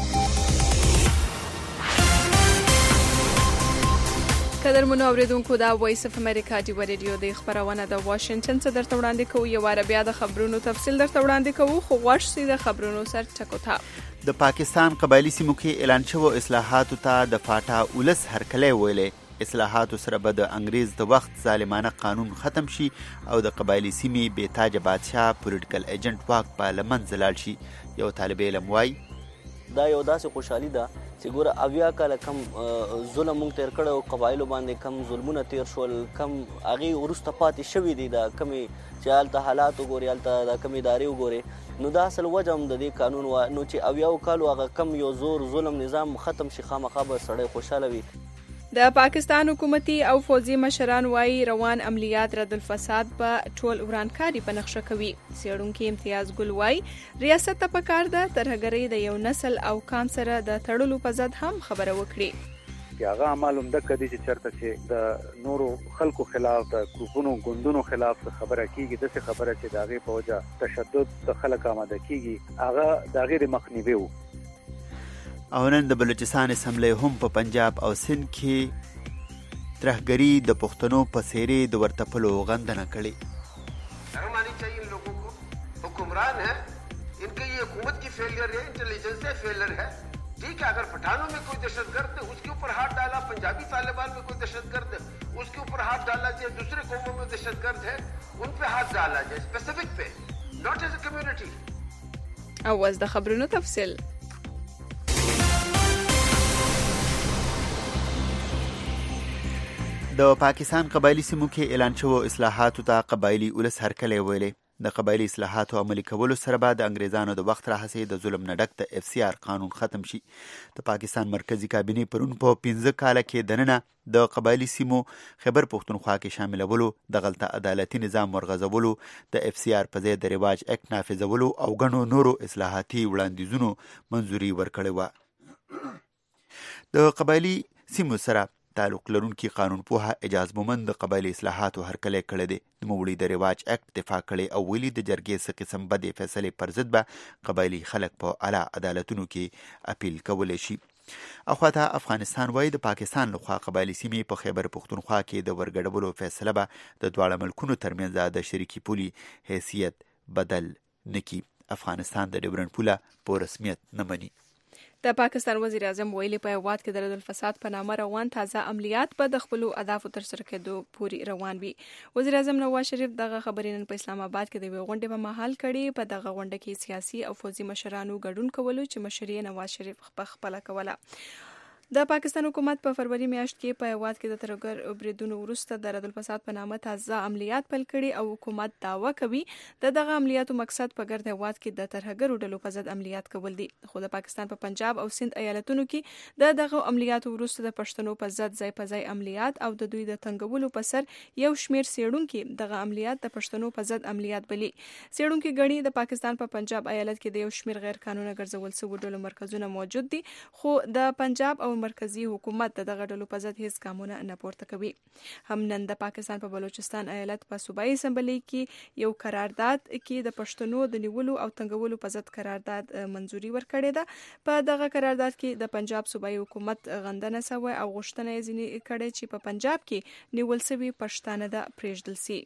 قدر منو اوریدونکو دا وایس اف امریکا ډیو ریډیو دی خبرونه د واشنگټن څخه درته وړاندې کوو. یو واره بیا د خبرونو تفصیل درته وړاندې کوو، خو غواړم چې د خبرونو سر ټکوتا. د پاکستان قبایلی سیمو کې اعلان شوو اصلاحاتو ته د فاټا ولس هرکلی ویلې. اصلاحاتو سره به د انګریز د وخت ظالمانه قانون ختم شي او د قبایلی سیمې بېتاجه بادشاه پولیټیکل ایجنټ واک به له منځه لاړ شي. یو طالب علم وایي دا یو داسې خوشحالي ده چې ګوره 80 کاله کم ظلم مونږ تیر کړی او قبایلو باندې کم ظلمونه تیر شول، کم هغې وروسته پاتې شوي دي. دا کمې چې هلته حالات وګورې، هلته دا کمې ادارې وګورې، نو دا اصل وجه هم د دې قانون وه. نو چې 80 کالو هغه کم یو زور ظلم نظام ختم شي، خامخا به سړی خوشحاله وي. د پاکستان حکومتي او فوجي مشران وايي روان عملیات رد الفساد په ټول ورانکاري په نقشه کوي. څېړونکي امتیاز ګل وايي ریاست ته پکار ده ترهګرۍ د یو نسل او قام سره د تړلو په ضد هم خبره وکړي. هغه عمل هم د کدي چې چرته چې د نورو خلکو خلاف د ګروپونو ګوندونو خلاف خبره کیږي، د خبره چې داغه په وجه تشدد د خلک آماده کیږي، هغه داغه د مخنیوي وو. او نن د بلوچستان اسمبلی هم په پنجاب او سندھ کې ترهګري د پښتنو په څېرې د ورتپلو غندنه کړې. شرمانی چاہیے ان لوگوں کو، حکمران ہے ان کے یہ حکومت کی فیلئر ہے، انٹیلیجنس سے فیلئر ہے. ٹھیک ہے، اگر پٹھانوں میں کوئی دہشت گرد ہے اس کے اوپر ہاتھ ڈالا، پنجابی طالبان میں کوئی دہشت گرد ہے اس کے اوپر ہاتھ ڈالا جائے، دوسرے قوموں میں دہشت گرد ہے ان پہ ہاتھ ڈالا جائے، اسپیسیفک پہ، ناٹ ایز اے کمیونٹی. اواز د خبرونو تفصیل. د پاکستان قبایلی سیمو کې اعلان شوو اصلاحاتو ته قبایلی ولس هرکلی ویلې. د قبایلی اصلاحاتو عملي کولو سره به د انګریزانو د وخت راهیسې د ظلم نه ډک د FCR قانون ختم شي. د پاکستان مرکزی کابینې پرون په 15 کاله کې دننه د قبایلی سیمو خیبر پښتونخوا کې شاملولو، د غلطه عدالتي نظام ورغځولو، د FCR په ځای د رواج اکټ نافذولو او ګڼو نورو اصلاحاتي وړاندیزونو منظوري ورکړې وه. د قبایلی سیمو سره تعلق لرونکي قانون پوها اجاز مومند د قبایلی اصلاحاتو هرکلی کړی دی. نوموړي د رواج اکټ دفاع کړی او ویلي د جرګې څه قسم بدې فیصلې پر ضد به قبایلی خلک په اعلی عدالتونو کې اپیل کولی شي. اخواته افغانستان وایي د پاکستان لخوا قبایلی سیمې په خیبر پښتونخوا کې د ورګډولو فیصله به د دواړه ملکونو ترمنځ د شریکي پولي حیثیت بدل نکي. افغانستان د ډیورنډ پوله په رسمیت نه مني. د پاکستان وزیر اعظم ویلي په هیواد کې د رد الفساد په نامه روان تازه عملیات به د خپلو اهدافو ترسره کېدو پورې روان وي. وزیر اعظم نواز شریف دغه خبرې نن په اسلام آباد کې د یوې غونډې په مهال کړې. په دغه غونډه کې سیاسي او فوجي مشرانو ګډون کولو چې مشر یې نواز شریف خپله کوله. د پاکستان حکومت په فروری میاشت کې په هیواد کې د ترهګر بریدونو وروسته د رد الفساد په نامه تازه عملیات پیل کړي او حکومت دعوا کوي د دغه عملیاتو مقصد په ګرد هیواد کې د ترهګرو ډلو په ضد عملیات کول دي. خو د پاکستان په پنجاب او سند ایالتونو کې د دغه عملیاتو وروسته د پښتنو په ضد ځای په ځای عملیات او د دوی د تنګولو په سر یو شمیر څېړونکي دغه عملیات د پښتنو په ضد عملیات بلي. څېړونکي ګڼي د پاکستان په پنجاب ایالت کې د یو شمیر غیر قانوني ګرځول شوي ډلو مرکزونه موجود دي، خو د پنجاب او مرکزی حکومت دغه ډلو په ضد هیڅ ګامونه نه پورته کوي. هم نن د پاکستان په بلوچستان ایالت په صوبایي اسمبلی کې یو قرارداد کې د پښتنو د نیولو او تنګولو په ضد قرارداد منظوري ورکړې ده. په دغه قرارداد کې د پنجاب صوبایي حکومت غندنه شوی او غوښتنه یې ځینې کړې چې په پنجاب کې نیول شوي پښتانه د پرېږدل شي.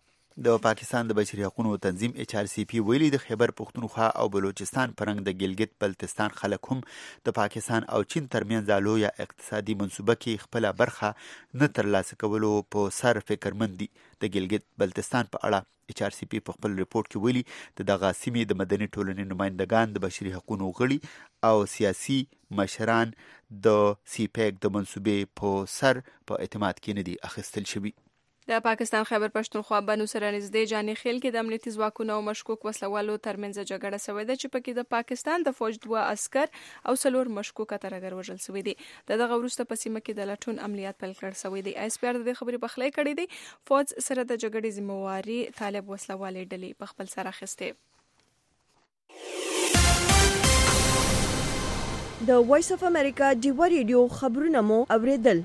د پاکستان د بشري حقوقو تنظیم HRCP ویلي د خیبر پښتونخوا او بلوچستان پرنګ د ګلګت بلتستان خلک هم د پاکستان او چین ترمنځ لویه اقتصادي منصوبه کې خپل برخه نه ترلاسه کولو په سر فکرمند دي. د ګلګت بلتستان په اړه HRCP په خپل ریپورت کې ویلي د دغه سیمې د مدني ټولنې نمائندگان د بشري حقوقو غړي او سیاسي مشران د CPEC د منصوبې په سر په اعتماد کې نه دي اخیستل شوي. د پاکستان خیبر پښتونخوا بنو سره نږدې جاني خیل کې د امنیتي ځواکونو او مشکوک وسلوالو ترمنځ جګړه شوې ده چې پکې د پاکستان د فوج 2 عسكر او 4 مشکوک ترهګر وژل شوي دي. دغه وروسته په سیمه کې د لټون عملیات پیل کړل شوی دی. ISPR د خبرې پخلی کړې دي. فوج سره د جګړې ذمہواری طالب وسلوالې ډلې په خپل سر اخیسته. د وایس اف امریکا ډیو ریډیو خبرونه مو اوریدل.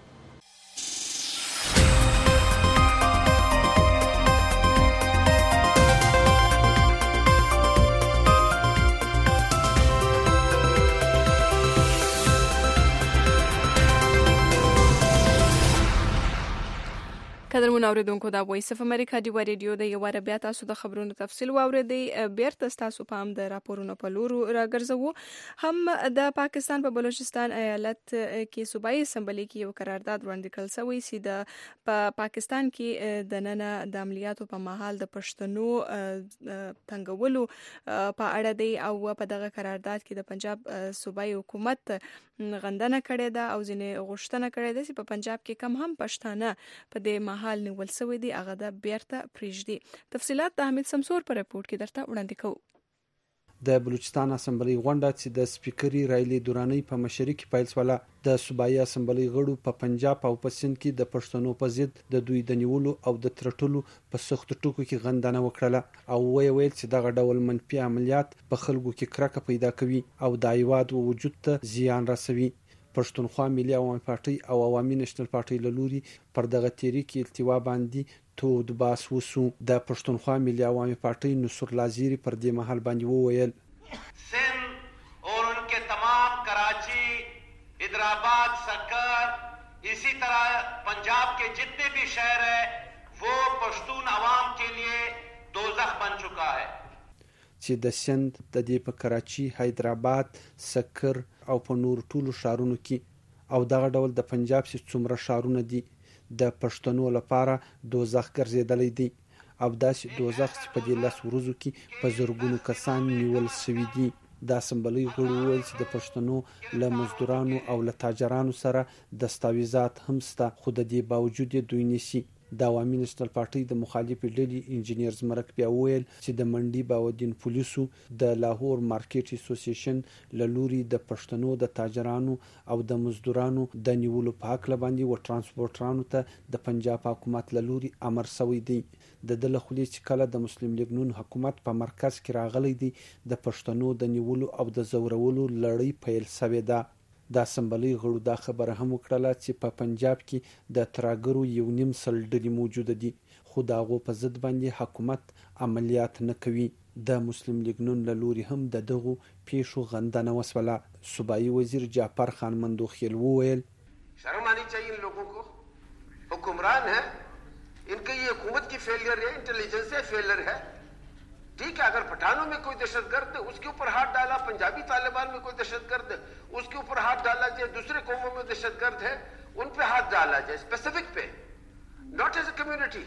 قدرمن اوریدونکو دا وایس اف امریکا دی ریډیو د یو بیا تاسو د خبرونو تفصیل واوریدي. بیرته تاسو پام د راپورونو په لور راګرځوو. هم د پاکستان په بلوچستان ایالت کې صوبایي اسمبلی کې یو قرارداد وړاندې کړل شوی چې د پاکستان کې د نن د عملیاتو په مهال د پښتنو تنګولو په اړه دی او په دغه قرارداد کې د پنجاب صوبایي حکومت غندنه کړې ده او ځینې غوښتنه کړې ده چې په پنجاب کې کم هم پښتانه په دې حال نیول شوی دی هغه د بیرته پریږدي. تفصيلات د حمید سمسور په رپورت کې درته وړاندې کوو. د بلوچستان اسمبلی غونډه چې د سپیکري رایلی دورانی په مشرۍ کې پیل شوه د صوبایي اسمبلی غړو په پنجاب او په سند کې د پښتنو په ضد د دوی د نیولو او د ترټلو په سختو ټکو کې غندنه وکړه او ویل چې دغه ډول منفي عملیات په خلکو کې کرکه پیدا کوي او د هیواد وجود ته زیان رسوي. پښتونخوا ملي عوامي پارټي او عوامي نېشنل پارټي له لوري پر دغه تحریک التوا باندې تود باس وسو. د پښتونخوا ملي عوامي پارټي نصر لازيري پر دې محل باندې وویل سندھ اور ان کے تمام کراچی حیدرآباد سکر اسی طرح پنجاب کے جتنے بھی شہر ہیں وہ پشتون عوام کے لیے دوزخ بن چکا ہے. چې د سند د دې په کراچي حیدرآباد سکر او په نور ټولو شهرونو کې او دغه ډول د پنجاب سي څومره شهرونه دي د پښتنو لپاره دوزخ ګرځیدلی دي او داسې دوزخ چې په دې لاس ورځو کې په زرګونو کسان نیول شوي دي. د اسمبلی غړو وویل چې د پښتنو له مزدورانو او له تاجرانو سره دستاویزات هم شته خو د دې باوجود دوی نیسي. د عوامي نېشنل پارټي د مخالفې ډلې انجینیر زمرک بیا وویل چې د منډي باودین پولیسو د لاهور مارکیټ اسوسییشن له لوري د پښتنو د تاجرانو او د مزدورانو د نیولو په حق لباندې و ترانسپورټرانو ته د پنجاب حکومت له لوري امر شوی دی. د دله خولي چې کله د مسلم لیگ نون حکومت په مرکز کې راغلی دی د پښتنو د نیولو او د زورولو لړۍ پیل شوې ده. د اسمبلی غړو دا خبره هم وکړه چې په پنجاب کې د تراګرو 1.5 ډلې موجود دي خو د هغو په ضد باندې حکومت عملیات نه کوي. د مسلم لیگ نون له لوري هم د دغو پیښو غندنه وسوله. صوبایي وزیر جعفر خان مندوخیل وویل شرم آنی چاہیے ان لوگوں کو حکمران ہیں ان کے یہ حکومت کی فیلئر ہے انٹیلیجنس فیلئر ہے. ٹھیک ہے اگر پٹھانوں میں کوئی دہشت گرد ہے اس کے اوپر ہاتھ ڈالا پنجابی طالبان میں کوئی دہشت گرد ہے اس کے اوپر ہاتھ ڈالا جائے دوسرے قوموں میں دہشت گرد ہے ان پہ ہاتھ ڈالا جائے اسپیسیفک پہ ناٹ ایز اے کمیونٹی.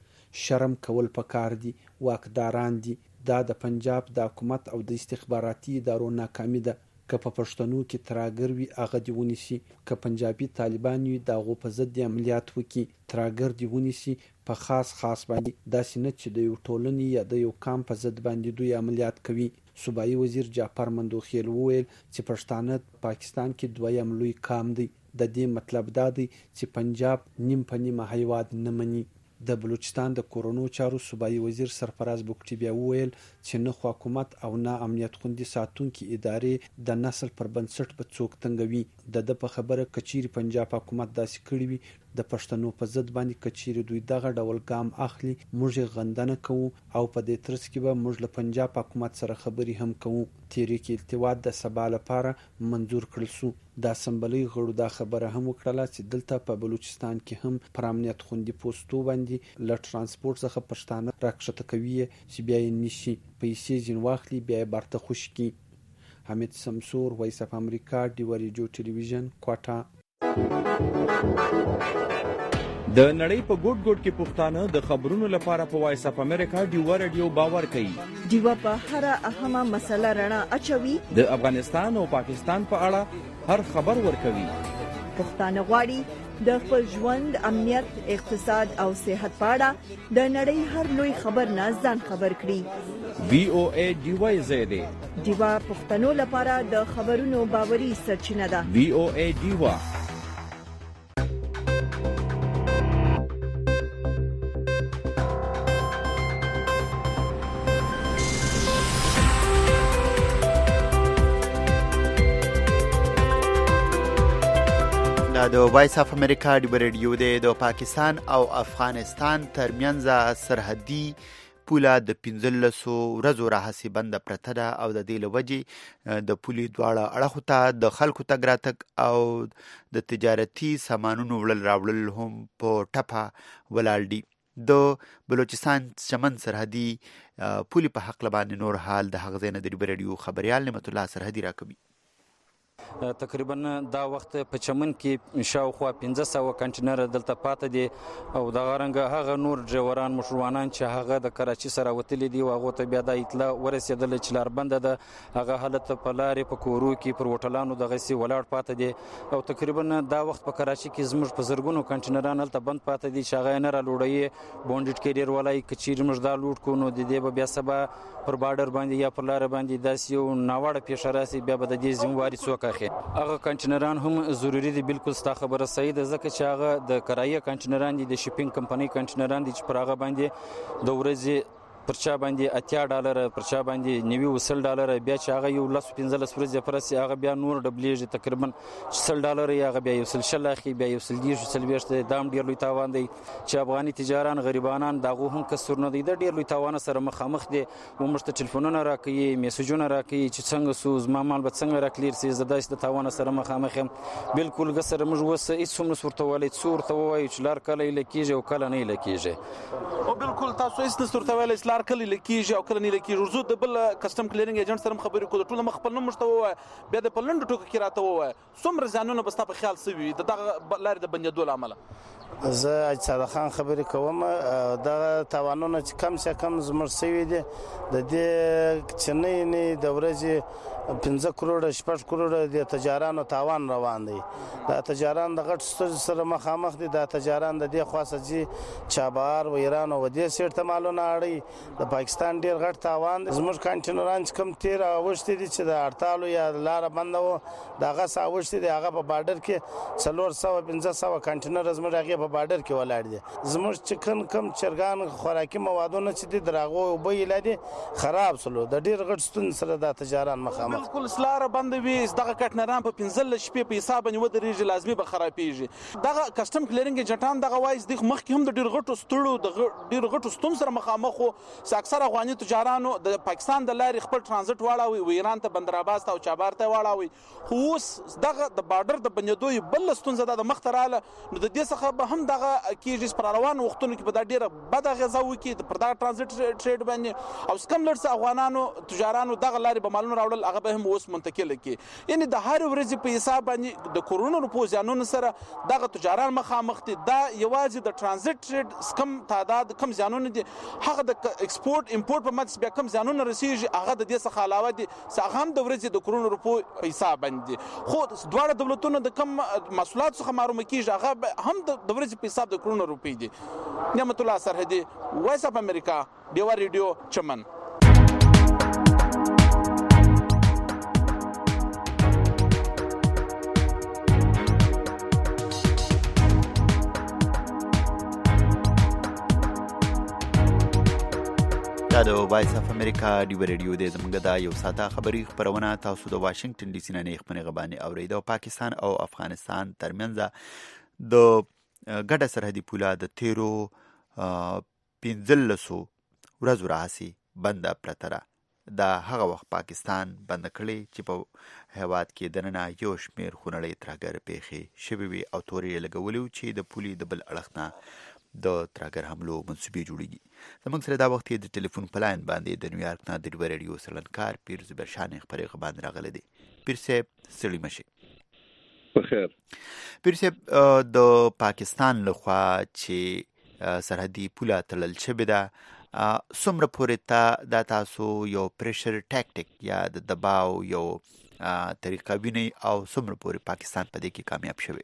شرم کول پکار دي واکداران دي دا د پنجاب د حکومت او د استخباراتي ادارو ناکامي ده که په پښتنو کې تراګر وي هغه دی ونیسي که پنجابي طالبان وي د هغو په ضد عملیات وکړي تراګر دی ونیسي په خاص باندې داسې نه چې د یو ټولنې یا د یو قام په ضد باندې دوی عملیات کوي. صوبایي وزیر جعفر مندوخیل وویل چې پښتانه پاکستان کې دویم لوی قام دی. د دې مطلب دا دی چې پنجاب نیم په نیمه هیواد نه مني. د بلوچستان د کورونو چارو صوبایي وزیر سرفراز بوکټي بیا وویل چې نه حکومت او نه امنیت خوندي ساتونکي ادارې د نسل پر بنسټ په څوک تنګوي. د په خبره کچيري پنجاب حکومت داسې کړی وي د پښتنو په ضد باندې کچيري دوی دغه ډول ګام اخلي موږ غندنه کوو او په دې ترڅ کې به موږ له پنجاب حکومت سره خبري هم کوو. تحریک التوا د سبا لپاره منظور کړل شو. د اسمبلی غړو دا خبره هم وکړه چې دلته په بلوچستان کې هم پر امنیت خوندي پوسټو باندې له ترانسپورت څخه پښتانه راکښته کوي چې بیا یې نشي پیسې ځین واخلي بیا یې برته خوش کی. حمید سمسور وایس اف امریکا ډیو ریډیو ټلویزیون کوټا. د نړۍ په ګوټ ګوټ کې پښتانه د خبرونو لپاره په وایس اف امریکا ډیو ریډیو باور کوي. ډیو په هر اهمه مسله رڼا اچوي. د افغانستان او پاکستان په اړه هر خبر ورکوي. پښتانه غواړي د خپل ژوند امنیت اقتصاد او صحت په اړه د نړۍ هر لوی خبر نه ځان خبر کړي. VOA ډیو زیاده ډیو پښتنو لپاره د خبرونو باوري سرچینه ده. VOA ډیو د وایس اف امریکا ډیو ریډیو د پاکستان او افغانستان ترمنځ سرحدي پوله د 15 ورځو راهیسې بنده پرته ده او د دې له وجې د پولې دواړه اړخو ته د خلکو تګ راتګ او د تجارتي سامانونو وړل راوړل هم په ټپه ولاړ دي. د بلوچستان چمن سرحدي پولې په حق باندې نور حال د هغه ځای نه د ډیبر رادیو خبریال نعمت الله سرحدي راکوي. تقریبا دا وخت په چمن کې شاوخوا 1500 کنټینر دلته پاتې دي او د غرنګ هغه نور ډرایوران مشروانان چې هغه د کراچي سره وتلي دي او هغه ته بیا د اطلاع ورسېدل چې لار بنده ده، هغه حالت په لارې په کورو کې پر هوټلانو دغه سي ولاړ پاتې دي او تقریبا دا وخت په کراچي کې زموږ په زرګونو کنټینران هلته بند پاتې دي چې هغه نه را لوړوي بونډډ کیریر ولای کچیر موږ دا لوټ کو نو د دې بیا سبا پر بارډر باندې یا پر لار باندې داسې یو ناوړه پیښه راسي بیا به د دې ذمہواري څوک اخلي. هغه کنټینران هم ضروری دي، بالکل ستا خبره صحیح ده، ځکه چې هغه د کرایه کنټینران دي، د شپینګ کمپنۍ کنټینران دي چې پر هغه باندې د ورځې پرچا باندې $80 پرچا باندې $90 بیا چې هغه یو 15 ورځې پرسي هغه بیا نور ډبلیږي تقریبا $100 هغه بیا یو 100 اخی بیا یو 120 دام ډیر لوی تاوان دی چې افغاني تجاران غریبانان دغه هم کسر نه دی د ډیر لوی تاوان سره مخامخ دي. ومشته ټلیفونونه راکړي میسجونه راکړي چې څنګه سوز ما مال به څنګه راکلیر سي زداش د تاوان سره مخامخ بالکل غسر موږ وس هیڅ هم نسورته ولې څورته وای چې لار کله لکیږي او کله نه لکیږي او بالکل تاسو هیڅ نسورته ولې لار کله لکیږي او کله نه لکیږي. زه د بل کسٹم کلیننګ ایجنټ سره خبرې کوم ټول مخ په نوم مشته بیا د پلند ټوک کې راته وای څومره ځانونه بس په خیال سوي د لارې د بندیدو عمله. زه اجازه خان خبرې کوم دا توانونه چې کم څه کم زمر سوي دي د دې چنې نه د ورځې 15 کروڑ 6 کروڑ د تجارانو تاوان روان دي. د تجاران د غټ ستر سره مخامخ دي، د تجاران د دې خاصه چې چابهار و ایران او د سیټ تمالونه اړي د پاکستان ډیر غټ تاوان دي. زموږ کانټینران چې کم تیر اوشتي دي چې د هړتالو یا لار بنده و دغه ساوشتي دي هغه په بارډر کې 400-500 کانټینر زموږ هغه په بارډر کې ولاړ دي. زموږ چکن کم چرګان خوراکي موادونه چې دي دراغو او به لدي خراب سلو د ډیر غټ ستون سره د تجاران مخامخ بالکل سلاره بند وي دغه کټنران په 15 شپې په حساب نه ودرېږي لازمي به خرابېږي. دغه کسٹم کلیننګ جټان دغه وایز د مخ کې هم د ډیر غټو ستړو د ډیر غټو ستون سره مخامخ او اکثر افغاني تجارانو د پاکستان د لارې خپل ترانزیت واړوي و ایران ته بندراباز ته او چابهار ته واړوي. خو اوس دغه د بارډر د بندیدو بل ستون زده د مخ تراله نو د دې څخه به هم دغه کیږي پر روان وختونو کې به دا ډیره بد غذا وکي د پر دا ترانزیت ټریډ باندې او سکم لرس افغانانو تجارانو دغه لارې به مالونه راوړل هغه به هم اوس منتقل کی. یعنی د هر ورځې په حساب باندې د کرونا روپو ځانونو سره دغه تجاران مخامخ دي. دا یوازې د ترانزیت ټریډ کم تعداد کم ځانونه دي، هغه د ایکسپورټ امپورټ په متس بیا کم ځانونه رسیږي هغه د دې څخه علاوه دي څنګه هم د ورځې د کرونا روپو په حساب باندې خو دواړه دولتونو د کم مسؤلیت څخه محروم کیږي هغه هم د ورځې په حساب د کرونا روپو دي. نعمت الله سرحدي، وایس اف امریکا، ډیوا ریډیو چمن. دا د وایس اف امریکا ډیو ریډیو د زمونږ د یو ساده خبري خبرونه تاسو د واشنگټن ډي سي نه خبرونه غبانې اورید او پاکستان او افغانستان ترمنځ د ګډه سرحدي پوله د 15 ورځو راهسي بنده پرتره دا هغه وخت پاکستان بند کړي چې په هواد کې دننه یو شمیر خونړی ترهګر پیښې شوي وي او تورې لګولې چې د پولې د بل اړخ نه د ترهګر حملو منسوبې جوړیږي. زموږ سره دا وخت د ټلیفون په لاین باندې د نیویارک نه د ډیوا ریډیو سلنکار پیر زبر شاه خبرې غبان راغله دي. پیر صاحب ستړي مشه. بخیر. پیر صاحب د پاکستان لخوا چې سرحدي پوله تړل شوې ده څومره پورې ته دا تاسو یو پریشر ټاکټیک یا د دباو یو طریقه وینئ او څومره پورې پاکستان په دې کې کامیاب شوی؟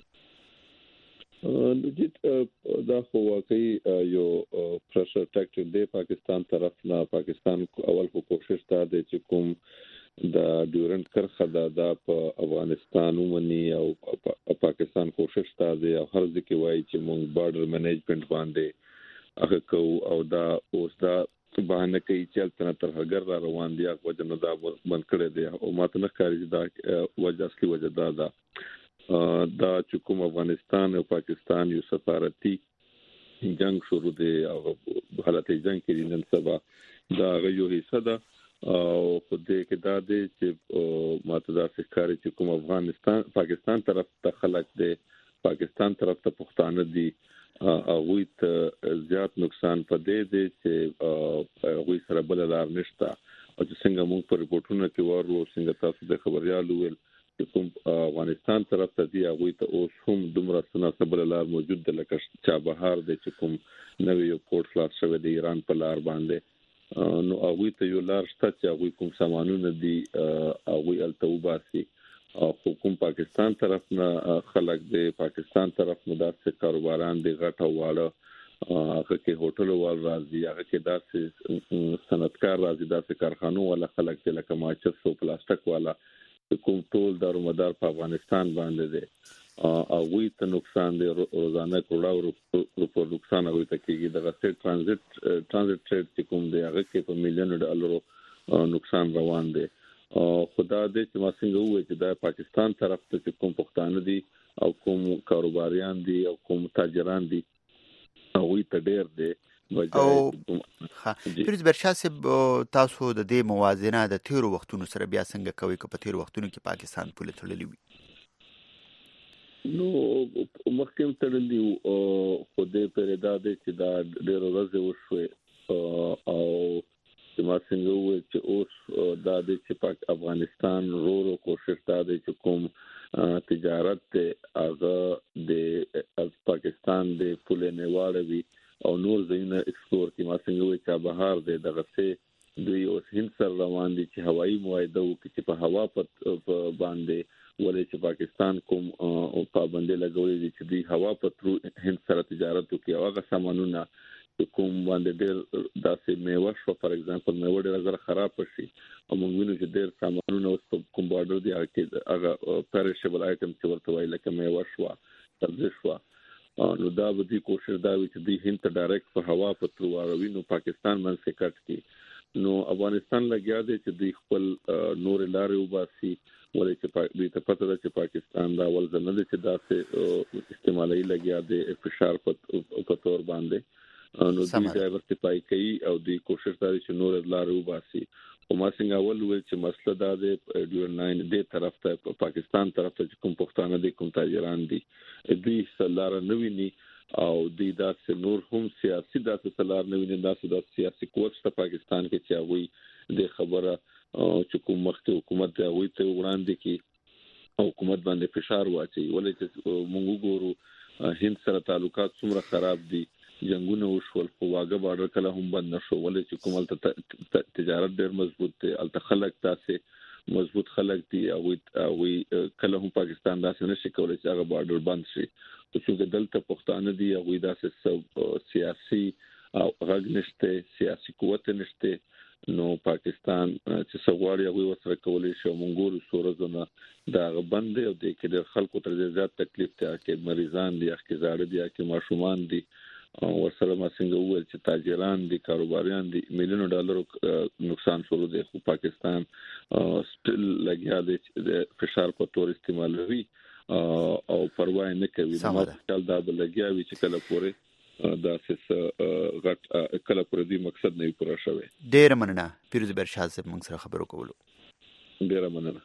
دا خو واقعي یو پریشر ټاکټیک دی پاکستان طرف نه. پاکستان اول خو کوشش تا دی چې کوم د ډیورنت کرخه دا په افغانستان ومني او پاکستان کوشش تا دی او هر ځکه وایي چې موږ بارډر مینجمنت باندې هغه کو او دا اوس دا بهانه کوي چې تل ترهګر را روان دي هغه وجه نه دا بند کړی دی او ماته نه ښکاري دا وجه اصلي وجه دا چې کوم افغانستان او پاکستان یو سفارتي جنگ شروع دی او حالت جنگ کې نن سبا دا یو حصہ ده او په دې کې دا دی چې ماته دا ښکاري چې کوم پاکستان طرف ته خلک دی پاکستان طرف ته پښتانه دي هغه ته زیات نقصان پدې دي چې هغه سره بل لار نشته او چې څنګه موږ په ریپورتونو کې ورو څنګه تاسو د خبريالو ویل چې کوم افغانستان طرف ته دی هغه ته اوس هم دومره سناسه بل لار موجود ده لکه چابهار د چې کوم نوې یو پورت خلاص شوی د ایران په لار باندې نو هغه ته یو لار شته چې هغه کوم سامانونه دي هغه التوباسي حکومت پاکستان طرف نه خلک د پاکستان طرف نه داسې کاروباران دي غټه واړه هغه کې هوټل وال راځي هغه کې داسې صنعتکار راځي داسې کارخانو ولا خلک چې لکه ماچس او پلاستیک والا کوم ټول دارومدار په افغانستان باندې دي هغه ته نقصان دی روزانه کروڑو روپو نقصان هغه ته کېږي د غسل ترانزیت ټریډ چې کوم دی هغه کې په میلیونو ډالرو نقصان روان دی خدا دې چې ما څنګه وایي چې دا پاکستان طرف ته کوم پښتانه دي او کوم کاروباریان دي او کوم تاجران دي هغه ته ډېر دی او پیروز برشا صاحب تاسو د دې موازنه د تیرو وختونو سره بیا څنګه کوي که په تیرو وختونو کې پاکستان پوله تړلې وي نو مخکې تړلې خو دې پرېدا دې چې دا ډېر ورځې وشوي او چې ما څنګه وایي چې اوس دا دې چې افغانستان ورو کوشش دا دې چې کوم تجارت ته هغه د پاکستان د پوله نیواله وي او نور زینه ایکسپلور کی ما څنګه وایي چې بهار دې دغه څه دوی اوس هند سره روان دي چې هوایي معاهده وکړي چې په هوا په باندې ولې چې پاکستان کوم پابندي لګولې دي چې دوی هوا په ترو هند سره تجارت وکړي او هغه سامانونه کوم باندې ډېر داسې میوه شو فار ایگزامپل میوه ډېر زر خراب شي او موږ وینو چې ډېر سامانونه اوس کوم بارډر دي هغه پیریشبل آیټم چې ورته وایي لکه میوه شو سبزي شو نو دا به دي کوشش دا وي چې دوی هند ته ډایرکټ په هوا په ترو واروي نو پاکستان باندې کټ کی نو افغانستان لګیا دی چې دوی خپل نور لارې وباسي ولې چې دوی ته پته ده چې پاکستان دا ول ځنه دي چې داسې استعمالي لګیا دی فشار په تور باندې نو دوی ډایورسيفای کوي او دوی کوشش کوي چې نور لارې وباسي او ما څنګه اول ویل چې مسله دا ده ډیور 9 دې طرف ته پاکستان طرف ته کوم پښتانه دي کوم تاجران دي دوی سلاره نویني او دوی داسې نور هم سیاسي داسې سلاره نویني داسې سیاسي قوت ته پاکستان کې چې وي د خبره چې کوم مخکې حکومت دی وي ته وړاندې کې حکومت باندې فشار واچي ولې چې موږ ګورو هند سره تعلقات څومره خراب دي جنگونه وشول خو واګه بارډر کله هم بند نشو ولې چې کومه تجارت ډېر مضبوط دی الته خلک تاسو مضبوط خلک دي او کله هم پاکستان داسې نشي کولای چې هغه بارډر بند شي چې دلته پښتانه دي او داسې سیاسي او غږ نشته سیاسي قوت نشته نو پاکستان چې سوالي هغه وسره کولای شي مونږ سورزونه دا بند دی او د کې خلکو تر زیات تکلیف ته کې مریضان دي چې زاړه دي چې ماشومان دي ورسره ما څنګه وویل چې تاجران دي کاروباریان دي میلیونو ډالرو نقصان شروع دی خو پاکستان سټل لګیا دی فشار په تور استعمالوي او پروا نه کوي نو دا به لګیا وي چې کله پورې دا څه غټ کله پورې دی مقصد نه پوره شوی ډېر مننه پیروز برشا صاحب موږ سره خبرو کولو ډېر مننه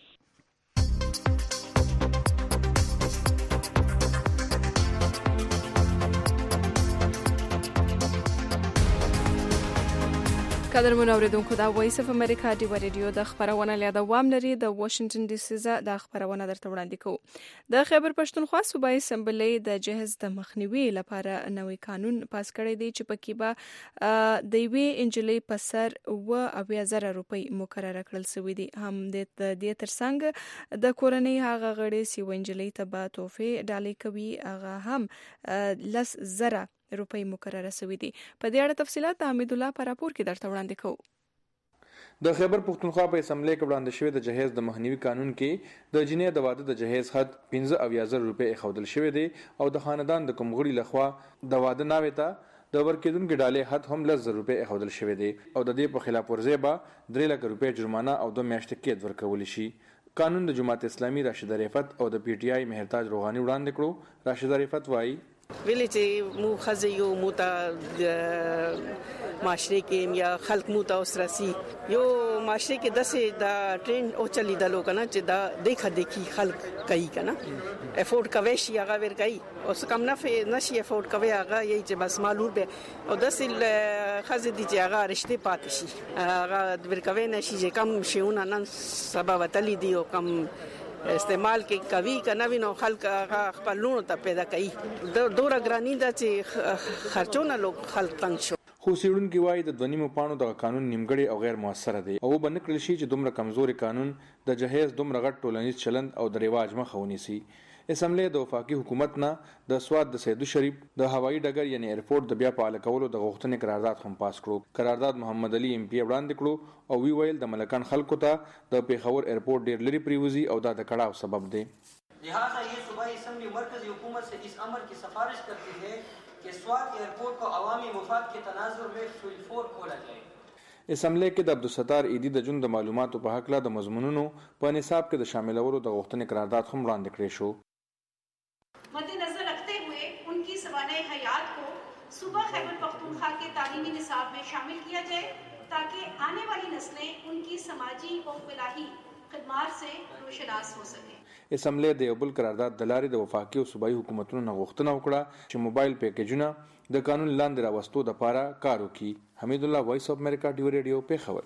قدرمن اوریدونکو دا وایس اف امریکا دی ریډیو د خبرونه له دوام لري د واشنگټن ډي سي د خبرونه درته وړاندې کوو د خیبر پښتونخوا صوبایي اسمبلی د جهیز د مخنیوي لپاره نوې قانون پاس کړی دی چې پکې به د وی انجلي په سر 20,000 روپۍ مقرره کړل شوې دي هم د دې ترڅنګ د کورنۍ هغه غړي سی وینجلي ته به توفه ډالۍ کوي هغه هم 10,000 روپۍ مقرره شوې دي په دې اړه تفصيلات د حمید الله پر راپور کې درته وړاندې کوو د خیبر پښتونخوا په اسمبلی کې وړاندې شوی د جهیز د مخنیوي قانون کې د جنې د واده د جهیز حد 15,000 روپۍ خودل شوی دی او د خاندان د کومغړي لخوا د واده ناوې ته د ورکیدونکو ډالۍ حد هم 10,000 روپۍ خودل شوی دی او د دې په خلاف ورزي به 3 لک روپۍ جرمانه او 2 میاشتې قید ورکول شي قانون د جماعت اسلامي راشد رفعت او د پی ټی آی مهرتاج روحاني وړاندې کړو راشد رفعت وايي ویلې چې مو خزیو مو ته معاشره کې یا خلک مو ته اوسرسي یو معاشره کې دسه دا ټرند او چلی دلو کنه چې دا دیکھا دیکھی خلک کوي کنه افورد کوي شي هغه ور کوي اوس کم نه نشي افورد کوي هغه یی چې بس معلوم به او دسه خزې دي چې هغه رشته پاتې شي هغه ور کوي نشي چې کم شیونه نن سبا وتلی دی او کم استعمال کې کوي کنه وینو خلک خپل لونو ته پیدا کوي دوره ګرانی دا چې خرچونه لوک خلک تنگ شو خو سیړونکو وایي د ځوانیمو پانو د قانون نیمګړی او غیر موثر دی او بنه کړل شي چې دومره کمزوري قانون د جهیز دومره غټ ټولنیز چلند او د ریواج مخه ونیسي. اسمبلی د وفاقي حکومت نه د سواد د سیدو شریف د هوایي ډګر یعنی ایرپورټ د بیا فعال کولو د غوښتنې قرارداد هم پاس کړو. قرارداد محمد علي MP وړاندې کړو او وی ویل د ملکان خلکو ته د پیښور ایرپورټ ډیر لري پریوزي او دا د کړهو سبب دی. لہذا یہ صوبائی اسمبلی مرکزی حکومت سے اس امر کی سفارش کرتی ہے کہ سوات ایئرپورٹ کو عوامی مفاد کے تناظر میں فل کھولا جائے. اسمبلی کې د عبدالستار ایدی د جون د معلوماتو په حق له د مضمونونو په نصاب کې د شاملولو د غوښتنې قرارداد هم وړاندې کړی شو. मद्देनजर रखते हुए उनकी सवानह हयात को सूबा खैबर पख्तूनख्वा के तालीमी निसाब में शामिल किया जाए ताकि आने वाली नस्लें उनकी समाजी और फलाही खदमात से रोशनास हो सकें. اسمبلی د یو بل قرارداد د لارې د وفاقي او صوبایي حکومتونو نه غوښتنه وکړه چې موبایل پیکیجونه د قانون لاندې راوستو لپاره کار وکړي. حمید الله وایس اف امریکا ډیو ریډیو پیښور.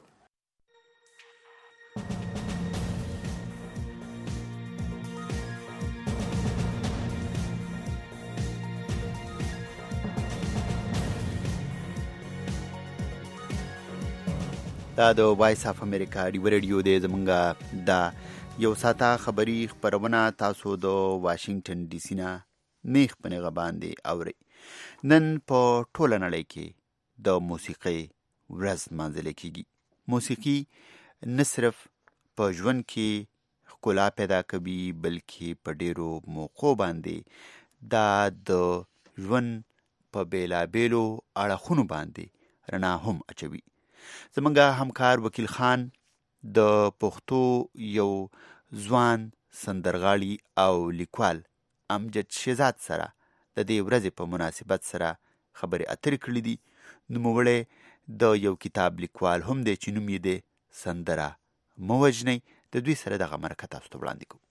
دا د وایس اف امریکا ډیو ریډیو د زمونږه دا یو ساته خبری خبرونه تاسو د واشنگټن ډي سي نه میخ په نغه باندې اوري. نن په ټوله نړۍ کې د موسیقۍ ورځ لمانځل کیږي. موسیقي نه صرف په ژوند کې ښکلا پیدا کوي بلکې په ډیرو موقعو باندې دا د ژوند په بیلابیلو اړخونو باندې رڼا هم اچوي. زمونږ همکار وکیل خان د پښتو یو ځوان سندرغاړي او لیکوال امجد شهزاد سره د دې ورځې په مناسبت سره خبرې اترې کړې دي. نوموړی د یو کتاب لیکوال هم دی چې نوم یې دی سندره مه وژنئ. د دوی سره دغه مرکه تاسو ته وړاندې کوو.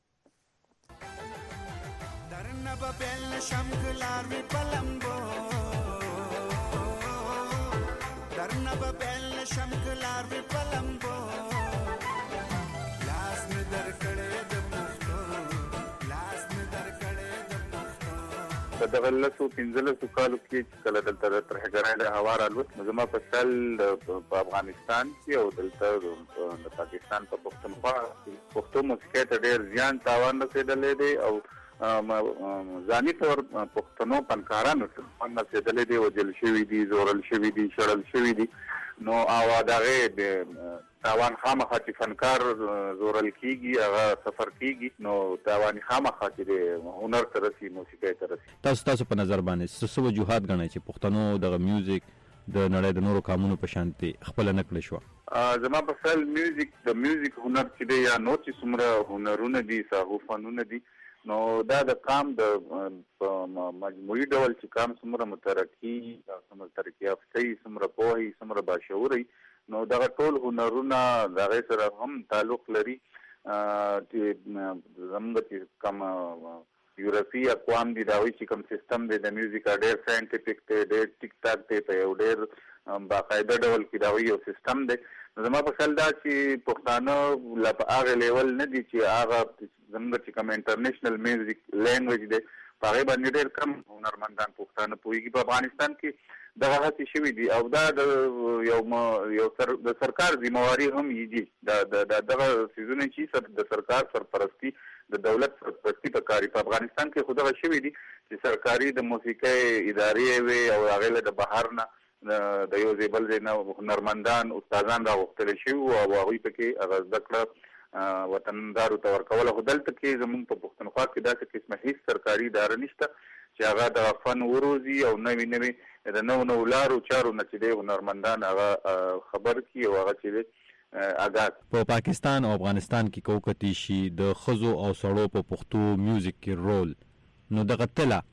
په دغه 15 کالو کې کله دلته د ترهګرۍ د هوار الوت زما په سال په افغانستان کې او دلته د پاکستان په پښتونخوا پښتو موسیقۍ ته ډېر زیان تاوان رسېدلی دی او ځاني طور پښتنو فنکارانو څنګه رسېدلی دی وژل شوي دي زورل شوي دي شړل شوي دي نو او دغه تاوان خامخا چې فنکار زورل کیږي هغه سفر کیږي نو تاوان خامخا چې د هنر ته رسي موسیقۍ ته رسي. تاسو په نظر باندې څه وجوهات غنئ چې پښتنو دغه میوزیک د نړۍ د نورو قومونو په شانتي خپل نه کړی شو؟ زما په خیال د میوزیک هنر چې دی یا نور چې څومره هنرونه دي ساغو فنونه دي نو دا د قام د مجموعي ډول چې قام څومره مترقي یافته څومره پوهي څومره باشعوري نو دغه ټول هنرونه دغه سره هم تعلق لري چې زموږ چې کوم یورپی اقوام دي دا وایي چې کوم سیستم دی د میوزیک ډېر ساينټیفیک دی ډېر ټیک ټاک دی په یو ډېر باقاعده ډول کې دا وایي یو سیستم دی. زما په خیال دا چې پښتانه لا په هغه لیول نه دي چې هغه زموږ چې کوم انټرنیشنل میوزیک لینګویج دی په هغې باندې ډېر کم هنرمندان پښتانه پوهېږي. په افغانستان کې دغه هڅې شوي دي او دا د د سرکار ذمواري هم دي دغه څیزونه چې د سرکار سرپرستی د دولت سرپرستی په کاري په افغانستان کې خو دغه شوي دي چې سرکاري د موسیقۍ ادارې وي او هغې له د بهر نه د یو ځای بل ځای نه هنرمندان استادان راغوښتلی شوي او هغوی پکې هغه زده کړه وطندارو ته ورکوله. خو دلته کې زموږ په پښتونخوا کې داسې قسمه هېڅ سرکاري اداره نشته چې هغه د فن وروزي او نوي د نوو لارو چارو نه چې دی هنرمندان هغه خبر کړي او هغه چې دی آګاه. په پاکستان او افغانستان کې کوکتي شي د ښځو او سړو په پښتو میوزیک کې رول نو دغه تله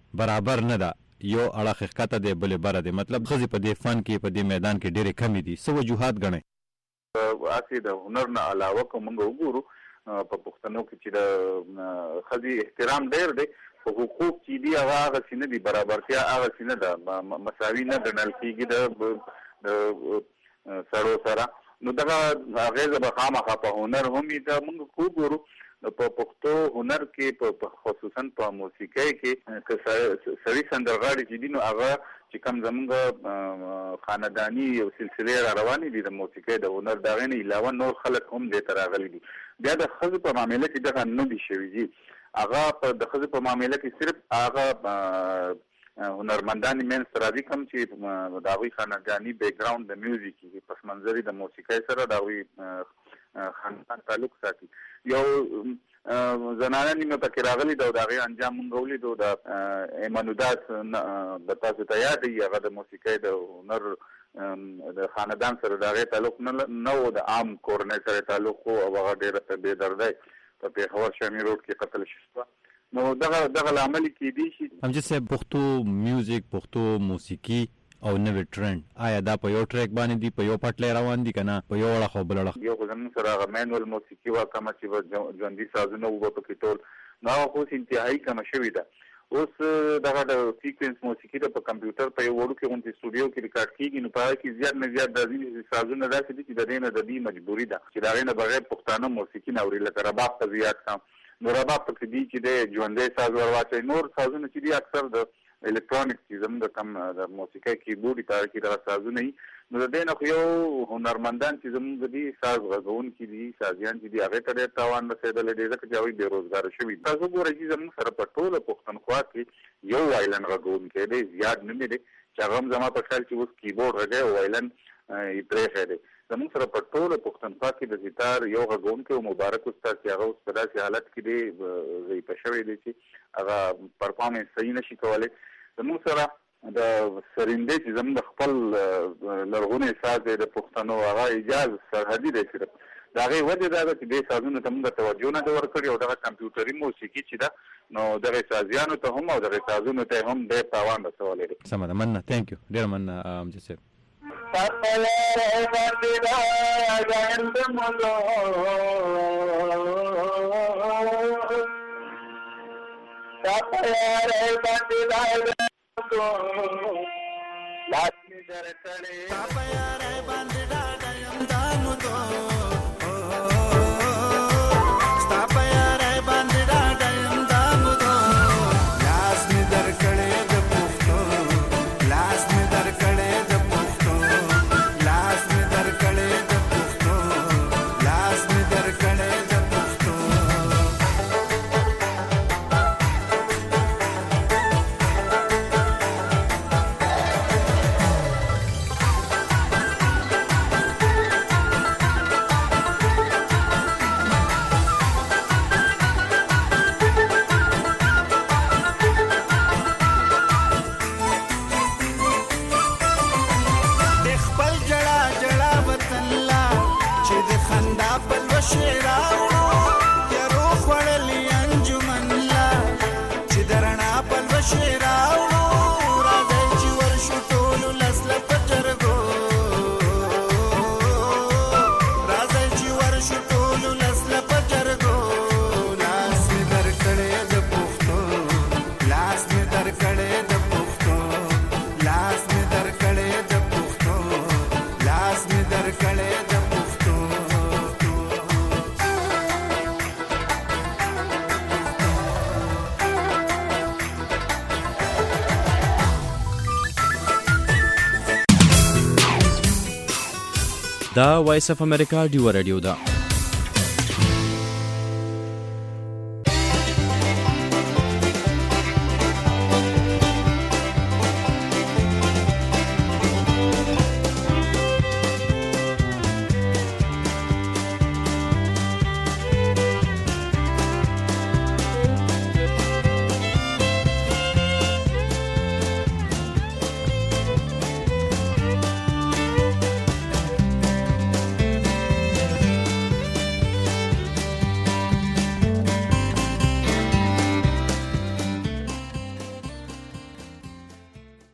برابر نه ده، یو اړه حقیقت دی بل بره دی. مطلب خزي په دې فن کې په دې میدان کې ډېرې کمی دي. څه وجوهات ګڼئ؟ اسی د هنر نه علاوه کوم وګورو په پښتنو کې چې د خزي احترام ډېر دی، په حقوق چې دي هغه سینه دي، برابرتیا هغه سینه ده، مساوي نه ګڼل کېږي د سړو سره. نو دغه اغیزه به خامخا په هنر هم دا موږ وګورو. په پښتو هنر کې په خصوصا په موسیقۍ کې که سړي سندرغاړي چې دي نو هغه چې کوم زموږ خانداني یو سلسلې را روانې دي د موسیقۍ د هنر د هغې نه علاوه نور خلک هم دې ته راغلي دي. بیا د ښځو په معامله کې دغه نه دي شوي دي. هغه د ښځو په معامله کې صرف هغه هنرمندان منځ راځي کوم چې د هغوی خانداني بیک ګراوند د میوزیک پس منظري د موسیقۍ سره د هغوی خاندان تعلق ساتي. یو زنانه نیمه پکې راغلي ده او د هغې انجام موږ ولیدو. د ایمانودات د تاسو ته یاد وي، هغه د موسیقۍ د هنر د خاندان سره د هغې تعلق نه و، د عام کورنۍ سره تعلق و او هغه ډېره بې دردی په پېښور شامي روډ کې قتل شوه. نو دغه لامل کېدی شي. امجد صاحب، پښتو میوزیک، پښتو موسیقي او نوې ټرند آیا دا په یو ټریک باندې دي، په یو پټلۍ روان دي که نه په یو اړخ او بل اړخ؟ یو خو زموږ سره هغه مینوال موسیقي وه کومه چې به ژوندي سازونه وو پکې ټول، نو هغه خو اوس انتهایي کمه شوې ده. اوس دغه د سیکوینس موسیقي ده په کمپیوټر په یو وړوکې غوندې سټوډیو کې ریکارډ کېږي، نو په هغه کې زیات نه زیات دا ځینې سازونه داسې دي چې د دې نه د دې مجبوري ده چې د هغې نه بغیر پښتانه موسیقي نه اوري. لکه رباب ته زیات کم، نو رباب پکې دي چې دی ژوندی ساز ور واچوي. نور سازونه چې دي اکثر د الکترونیک چې زموږ د کم د موسیقۍ کیبورډ په هغه کې دغه سازونه وي. نو د دې نه خو یو هنرمندان چې زموږ دي ساز غږونکي دي، سازیان چې دي، هغې ته ډېر تاوان رسېدلی دی ځکه چې هغوی بېروزګاره شوي. تاسو وګورئ چې زموږ سره په ټوله پښتونخوا کې یو وایلن غږونکی دی، زیات نه دی چې هغه هم زما په خیال چې اوس کیبورډ غږی او وایلن یې پرېښی دی. زموږ سره په ټوله پښتونخوا کې د ستار یو غږونکی او مبارک استاد چې هغه اوس په داسې حالت کې دی ضعیفه شوی دی چې هغه پرفارمنس صحیح نشي کولی. زموږ سره د سرندې چې زموږ د خپل لرغونی ساز دی د پښتنو، هغه اجاز سرحدي دی. صرف د هغې وجه دا ده چې دې سازونو ته موږ توجه نه ده ورکړې او دغه کمپیوټري موسیقي چې ده نو دغې سازیانو ته هم او دغې سازونو ته هم ډېر تاوان رسولی دی. سمه ده، مننه، تھینک یو، ډېره مننه امجد صاحب. دا وایس اف امریکا ډیو رادیو ده.